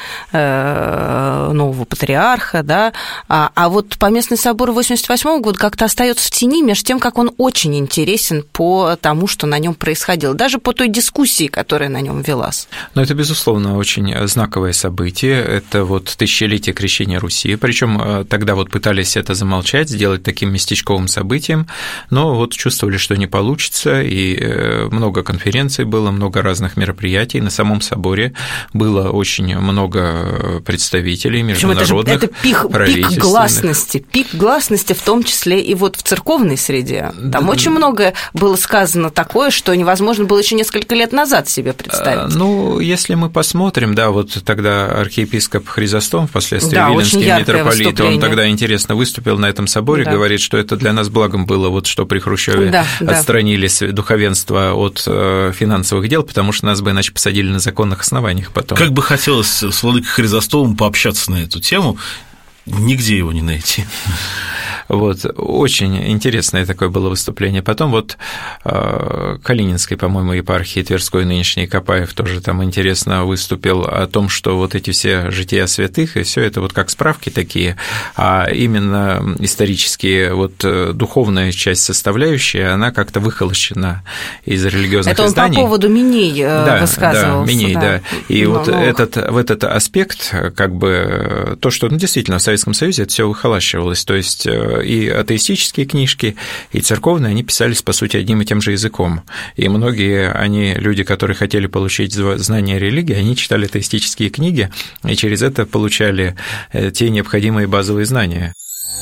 нового патриарха, да, а вот Поместный собор восемьдесят восьмого года как-то остается в тени, между тем, как он очень интересен по тому, что на нем происходило, даже по той дискуссии, которая на нем велась. Ну, это, безусловно, очень знаковое событие. Это вот тысячелетие крещения Руси, причем тогда вот пытались это замолчать, сделать таким местечковым событием, но вот чувствовали, что не получится, и много конференций было, много разных мероприятий. На самом соборе было очень много представителей международных, это же, это пик, пик гласности, пик гласности, в том числе числе и вот в церковной среде. Там да. очень много было сказано такое, что невозможно было еще несколько лет назад себе представить. Ну, если мы посмотрим, да, вот тогда архиепископ Хризостом, впоследствии да, Виленский митрополит, он тогда интересно выступил на этом соборе, да. говорит, что это для нас благом было, вот что при Хрущеве да, отстранили да. духовенство от финансовых дел, потому что нас бы иначе посадили на законных основаниях потом. Как бы хотелось с владыкой Хризостовым пообщаться на эту тему, нигде его не найти. Вот, очень интересное такое было выступление. Потом вот Калининской, по-моему, епархии Тверской, нынешний Копаев, тоже там интересно выступил о том, что вот эти все жития святых, и все это вот как справки такие, а именно исторические, вот духовная часть составляющая, она как-то выхолощена из религиозных это изданий. Это он по поводу Миней да, высказывался. Да, Миней, да. да. И Но, вот ну... этот, в этот аспект, как бы, то, что ну, действительно в Советском Союзе это все выхолащивалось, то есть и атеистические книжки, и церковные, они писались, по сути, одним и тем же языком. И многие они, люди, которые хотели получить знания религии, они читали атеистические книги, и через это получали те необходимые базовые знания.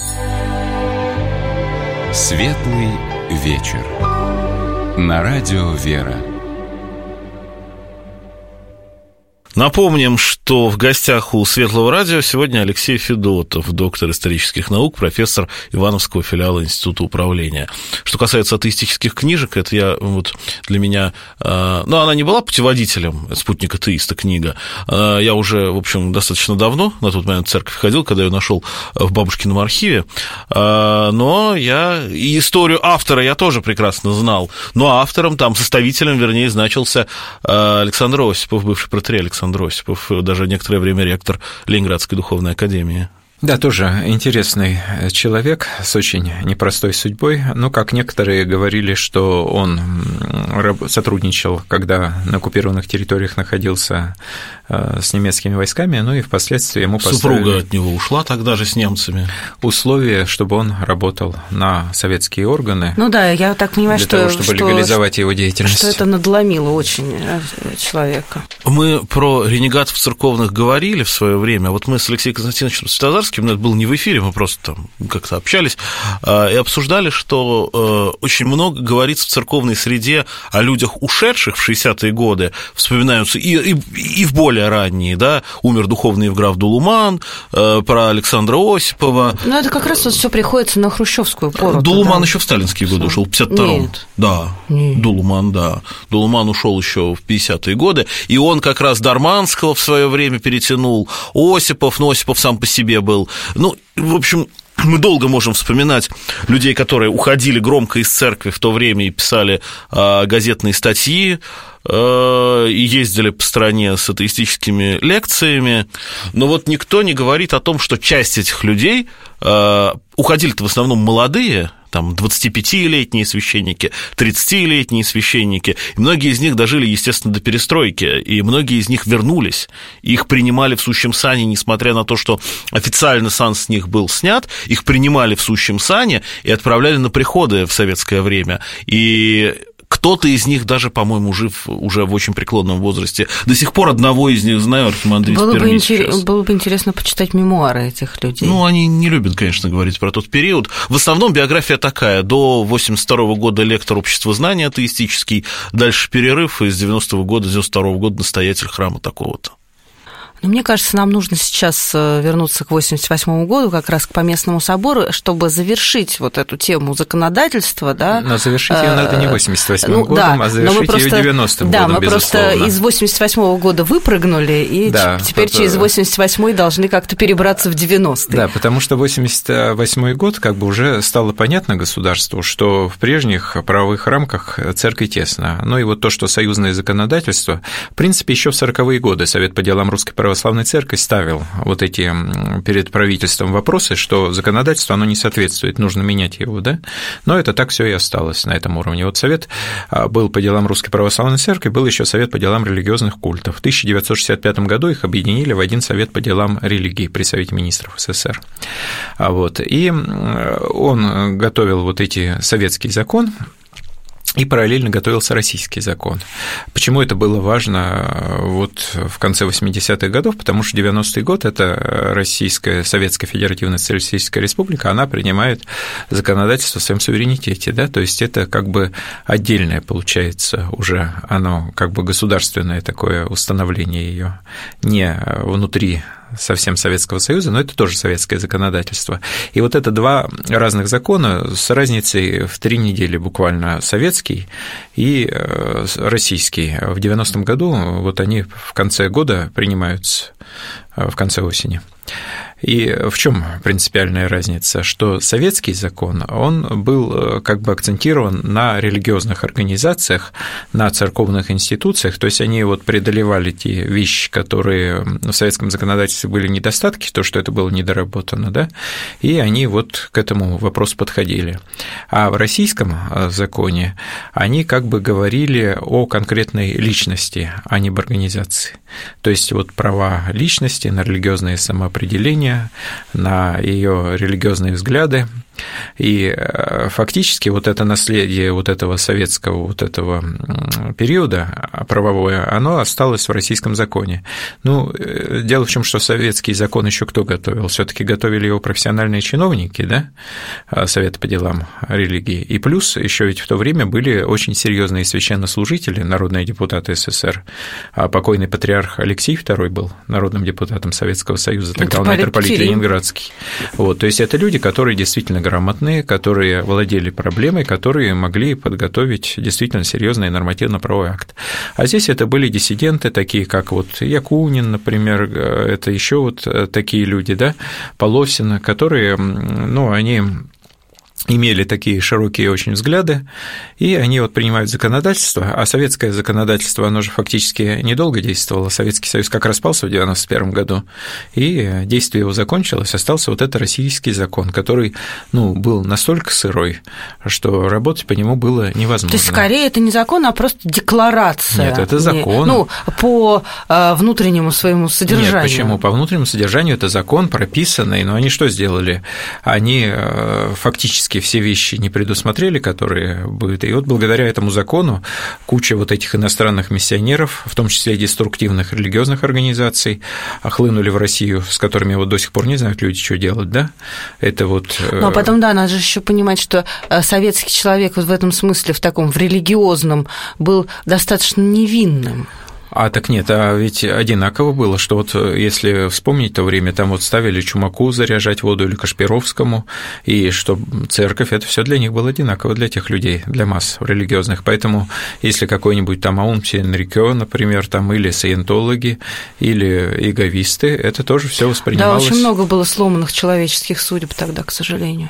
Светлый вечер. На радио «Вера». Напомним, что в гостях у Светлого радио сегодня Алексей Федотов, доктор исторических наук, профессор Ивановского филиала Института управления. Что касается атеистических книжек, это я, вот, для меня... Ну, она не была путеводителем, «Спутник атеиста» книга. Я уже, в общем, достаточно давно на тот момент в церковь ходил, когда ее нашел в бабушкином архиве. Но я... И историю автора я тоже прекрасно знал. Но автором, там, составителем, вернее, значился Александр Осипов, бывший протоиерей Александр Осипов, даже некоторое время ректор Ленинградской духовной академии. Да, тоже интересный человек с очень непростой судьбой. Ну, как некоторые говорили, что он сотрудничал, когда на оккупированных территориях находился с немецкими войсками, ну и впоследствии ему поставили... Супруга от него ушла тогда же с немцами. Условия, чтобы он работал на советские органы. Ну да, я так понимаю, для что... Для того, чтобы что, легализовать его деятельность. Что это надломило очень человека. Мы про ренегатов церковных говорили в свое время. Вот мы с Алексеем Константиновичем Святозарским, но это было не в эфире, мы просто там как-то общались и обсуждали, что очень много говорится в церковной среде о людях, ушедших в шестидесятые годы, вспоминаются и, и, и в более ранние, да, умер духовный Евграф Дулуман, про Александра Осипова. Ну, это как раз вот все приходится на хрущевскую пору. Дулуман тогда... еще в сталинские годы ушел, в пятьдесят втором. Нет. Да, Нет. Дулуман, да. Дулуман ушел еще в пятидесятые годы, и он как раз Дарманского в свое время перетянул, Осипов, но Осипов сам по себе был. Ну, в общем, мы долго можем вспоминать людей, которые уходили громко из церкви в то время и писали э, газетные статьи, э, и ездили по стране с атеистическими лекциями, но вот никто не говорит о том, что часть этих людей, э, уходили-то в основном молодые, там двадцатипятилетние священники, тридцатилетние священники, и многие из них дожили, естественно, до перестройки, и многие из них вернулись, их принимали в сущем сане, несмотря на то, что официально сан с них был снят, их принимали в сущем сане и отправляли на приходы в советское время, и... Кто-то из них даже, по-моему, жив уже в очень преклонном возрасте. До сих пор одного из них знаю, архимандрит было Перми бы сейчас. Было бы интересно почитать мемуары этих людей. Ну, они не любят, конечно, говорить про тот период. В основном биография такая. До восемьдесят второго года лектор общества знания атеистический, дальше перерыв, и с девяностого года, с девяносто второго года настоятель храма такого-то. Но мне кажется, нам нужно сейчас вернуться к восемьдесят восьмому году, как раз к Поместному собору, чтобы завершить вот эту тему законодательства. Да? Но завершить ее надо не восемьдесят восьмым ну, годом, да, а завершить просто, ее девяностым да, годом, мы безусловно. просто из восемьдесят восьмого года выпрыгнули, и да, теперь потому... через восемьдесят восьмой должны как-то перебраться в девяностые. Да, потому что восемьдесят восьмой год как бы уже стало понятно государству, что в прежних правовых рамках церковь тесна. Ну и вот то, что союзное законодательство, в принципе, еще в сороковые годы Совет по делам Русской Православной Церкви ставил вот эти перед правительством вопросы, что законодательство, оно не соответствует, нужно менять его, да? Но это так все и осталось на этом уровне. Вот Совет был по делам Русской Православной Церкви, был еще Совет по делам религиозных культов. В тысяча девятьсот шестьдесят пятом году их объединили в один Совет по делам религии при Совете министров СССР. Вот. И он готовил вот эти советский закон. И параллельно готовился российский закон. Почему это было важно вот в конце восьмидесятых годов? Потому что девяностый год – это Российская Советская Федеративная Социалистическая Республика, она принимает законодательство в своем суверенитете, да, то есть это как бы отдельное, получается, уже оно как бы государственное такое установление ее, не внутри совсем Советского Союза, но это тоже советское законодательство. И вот это два разных закона с разницей в три недели буквально, советский и российский. В девяностом году вот они в конце года принимаются, в конце осени. И в чем принципиальная разница? Что советский закон, он был как бы акцентирован на религиозных организациях, на церковных институциях, то есть они вот преодолевали те вещи, которые в советском законодательстве были недостатки, то, что это было недоработано, да, и они вот к этому вопросу подходили. А в российском законе они как бы говорили о конкретной личности, а не об организации. То есть вот права личности на религиозное самоопределение, на ее религиозные взгляды. И фактически вот это наследие вот этого советского вот этого периода правовое, оно осталось в российском законе. Ну, дело в том, что советский закон еще кто готовил? Все-таки готовили его профессиональные чиновники, да, Совета по делам религии. И плюс еще ведь в то время были очень серьезные священнослужители, народные депутаты СССР. А покойный патриарх Алексей второй был народным депутатом Советского Союза, тогда он митрополит Ленинградский. Вот, то есть это люди, которые действительно грамотные, которые владели проблемой, которые могли подготовить действительно серьезный нормативно-правовой акт. А здесь это были диссиденты, такие как вот Якунин, например, это еще вот такие люди, да, Полосин, которые, ну, они имели такие широкие очень взгляды, и они вот принимают законодательство, а советское законодательство, оно же фактически недолго действовало, Советский Союз как распался в девяносто первом году, и действие его закончилось, остался вот этот российский закон, который, ну, был настолько сырой, что работать по нему было невозможно. То есть, скорее, это не закон, а просто декларация. Нет, это закон. Ну, по внутреннему своему содержанию. Нет, почему? По внутреннему содержанию это закон прописанный, но они что сделали? Они фактически все вещи не предусмотрели, которые будут. И вот благодаря этому закону куча вот этих иностранных миссионеров, в том числе и деструктивных религиозных организаций, охлынули в Россию, с которыми вот до сих пор не знают люди, что делать, да? Это вот… Ну, а потом, да, надо же еще понимать, что советский человек вот в этом смысле, в таком, в религиозном, был достаточно невинным. А так нет, а ведь одинаково было, что вот если вспомнить то время, там вот ставили Чумаку заряжать воду или Кашпировскому, и что церковь, это все для них было одинаково, для тех людей, для масс религиозных. Поэтому если какой-нибудь там Аун Синрикё, например, там или саентологи, или иеговисты, это тоже все воспринималось… Да, очень много было сломанных человеческих судеб тогда, к сожалению.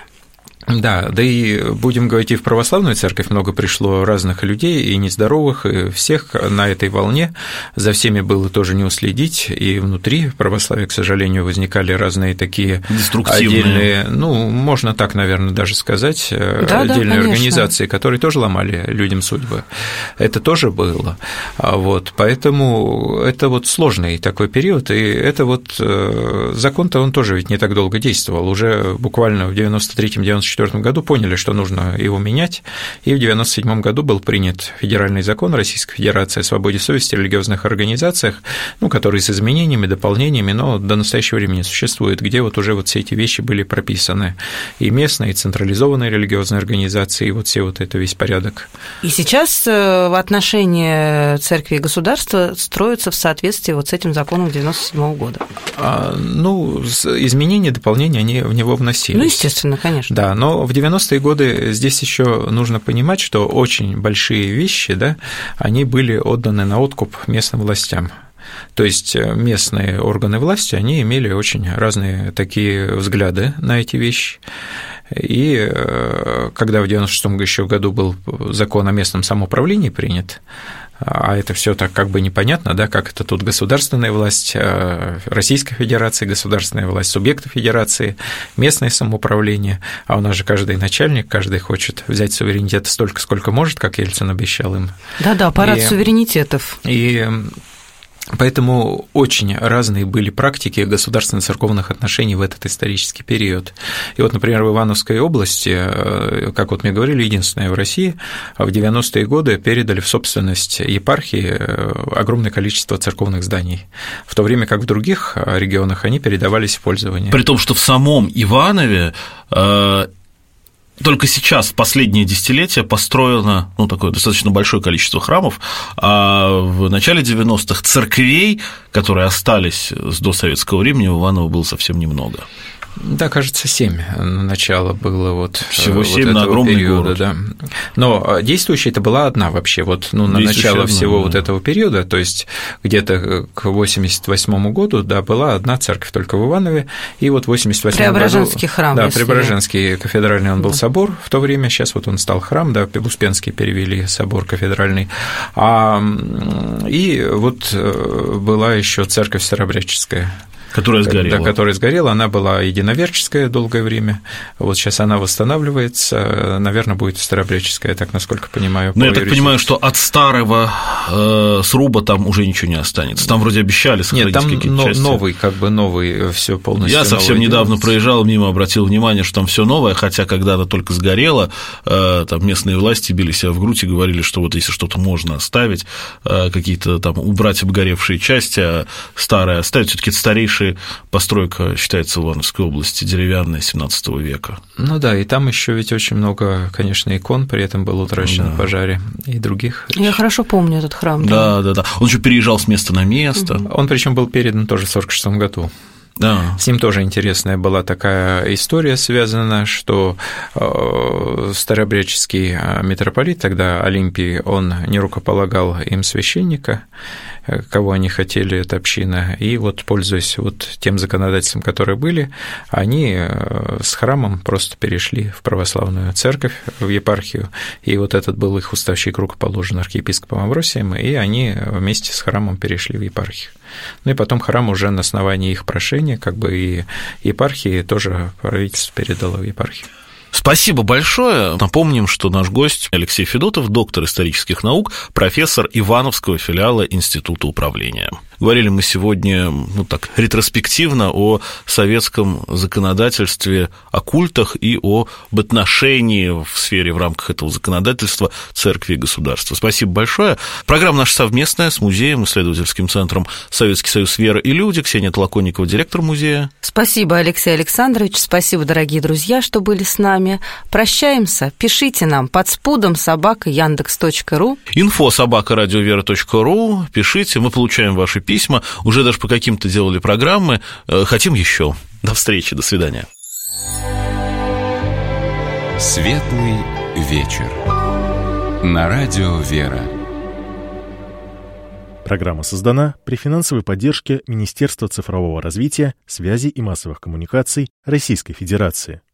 Да, да и будем говорить, и в православную церковь много пришло разных людей, и нездоровых, и всех на этой волне, за всеми было тоже не уследить, и внутри православия, к сожалению, возникали разные такие отдельные, ну, можно так, наверное, даже сказать, да, отдельные да, организации, которые тоже ломали людям судьбы. Это тоже было, вот, поэтому это вот сложный такой период, и это вот закон-то он тоже ведь не так долго действовал, уже буквально в девяносто третьем — девяносто четвёртом году поняли, что нужно его менять, и в девяносто седьмом году был принят федеральный закон Российской Федерации о свободе совести в религиозных организациях, ну, который с изменениями, дополнениями, но до настоящего времени существует, где вот уже вот все эти вещи были прописаны, и местные, и централизованные религиозные организации, и вот все вот это весь порядок. И сейчас в отношении церкви и государства строится в соответствии вот с этим законом девяносто седьмого года. А, ну, изменения, дополнения, они в него вносились. Ну, естественно, конечно. Да, но в девяностые годы здесь еще нужно понимать, что очень большие вещи, да, они были отданы на откуп местным властям. То есть местные органы власти, они имели очень разные такие взгляды на эти вещи. И когда в девяносто шестом еще году был закон о местном самоуправлении принят, а это все так как бы непонятно, да, как это тут государственная власть Российской Федерации, государственная власть субъекта Федерации, местное самоуправление, а у нас же каждый начальник, каждый хочет взять суверенитет столько, сколько может, как Ельцин обещал им. Да-да, парад и, суверенитетов. И Поэтому очень разные были практики государственно-церковных отношений в этот исторический период. И вот, например, в Ивановской области, как вот мне говорили, единственная в России, в девяностые годы передали в собственность епархии огромное количество церковных зданий, в то время как в других регионах они передавались в пользование. При том, что в самом Иванове только сейчас, в последние десятилетия, построено, ну, такое достаточно большое количество храмов, а в начале девяностых церквей, которые остались с досоветского времени, в Иваново было совсем немного. Да, кажется, семь на начало было вот всего вот семь на огромный периода, город. Да. Но действующая это была одна вообще, вот ну, на начало одна, всего да. вот этого периода, то есть где-то к восемьдесят восьмому году, да, была одна церковь только в Иванове, и вот в восемьдесят восьмом году… Преображенский храм. Да, Преображенский кафедральный он был да. собор в то время, сейчас вот он стал храм, да, Успенский перевели собор кафедральный, а, и вот была еще церковь Старообрядческая. Которая сгорела. Да, которая сгорела, она была единоверческая долгое время, вот сейчас она восстанавливается, наверное, будет старообрядческая, так, насколько понимаю. Но я так понимаю, что от старого э, сруба там уже ничего не останется, там вроде обещали сохранить какие-то части. Нет, там новый, как бы новый, все полностью. Я совсем недавно делается. проезжал мимо, обратил внимание, что там все новое, хотя когда она только сгорела, э, там местные власти били себя в грудь и говорили, что вот если что-то можно оставить, э, какие-то там убрать обгоревшие части, а старое оставить, все-таки это старейшие постройка считается в Ивановской области, деревянная, семнадцатого века. Ну да, и там еще ведь очень много, конечно, икон при этом было утрачено да. в пожаре и других. Я хорошо помню этот храм. Да, да, да. да. Он еще переезжал с места на место. Угу. Он причем был передан тоже в сорок шестом году. Да. С ним тоже интересная была такая история связана, что старообрядческий митрополит, тогда Олимпий, он не рукополагал им священника, кого они хотели, это община, и вот, пользуясь вот тем законодательством, которые были, они с храмом просто перешли в православную церковь, в епархию, и вот этот был их уставщик рукоположен архиепископом Амвросием, и они вместе с храмом перешли в епархию. Ну и потом храм уже на основании их прошения, как бы и епархии, тоже правительство передало в епархию. Спасибо большое. Напомним, что наш гость Алексей Федотов, доктор исторических наук, профессор Ивановского филиала Института управления. Говорили мы сегодня, ну так, ретроспективно о советском законодательстве, о культах и об отношении в сфере, в рамках этого законодательства церкви и государства. Спасибо большое. Программа наша совместная с музеем, исследовательским центром «Советский союз. Вера и люди». Ксения Толоконникова, директор музея. Спасибо, Алексей Александрович. Спасибо, дорогие друзья, что были с нами. Прощаемся. Пишите нам под спудом собака яндекс точка ру. Инфо собака радиовера точка ру. Пишите, мы получаем ваши письма. Уже даже по каким-то делали программы. Хотим еще. До встречи, до свидания. Светлый вечер. На радио «Вера». Программа создана при финансовой поддержке Министерства цифрового развития, связи и массовых коммуникаций Российской Федерации.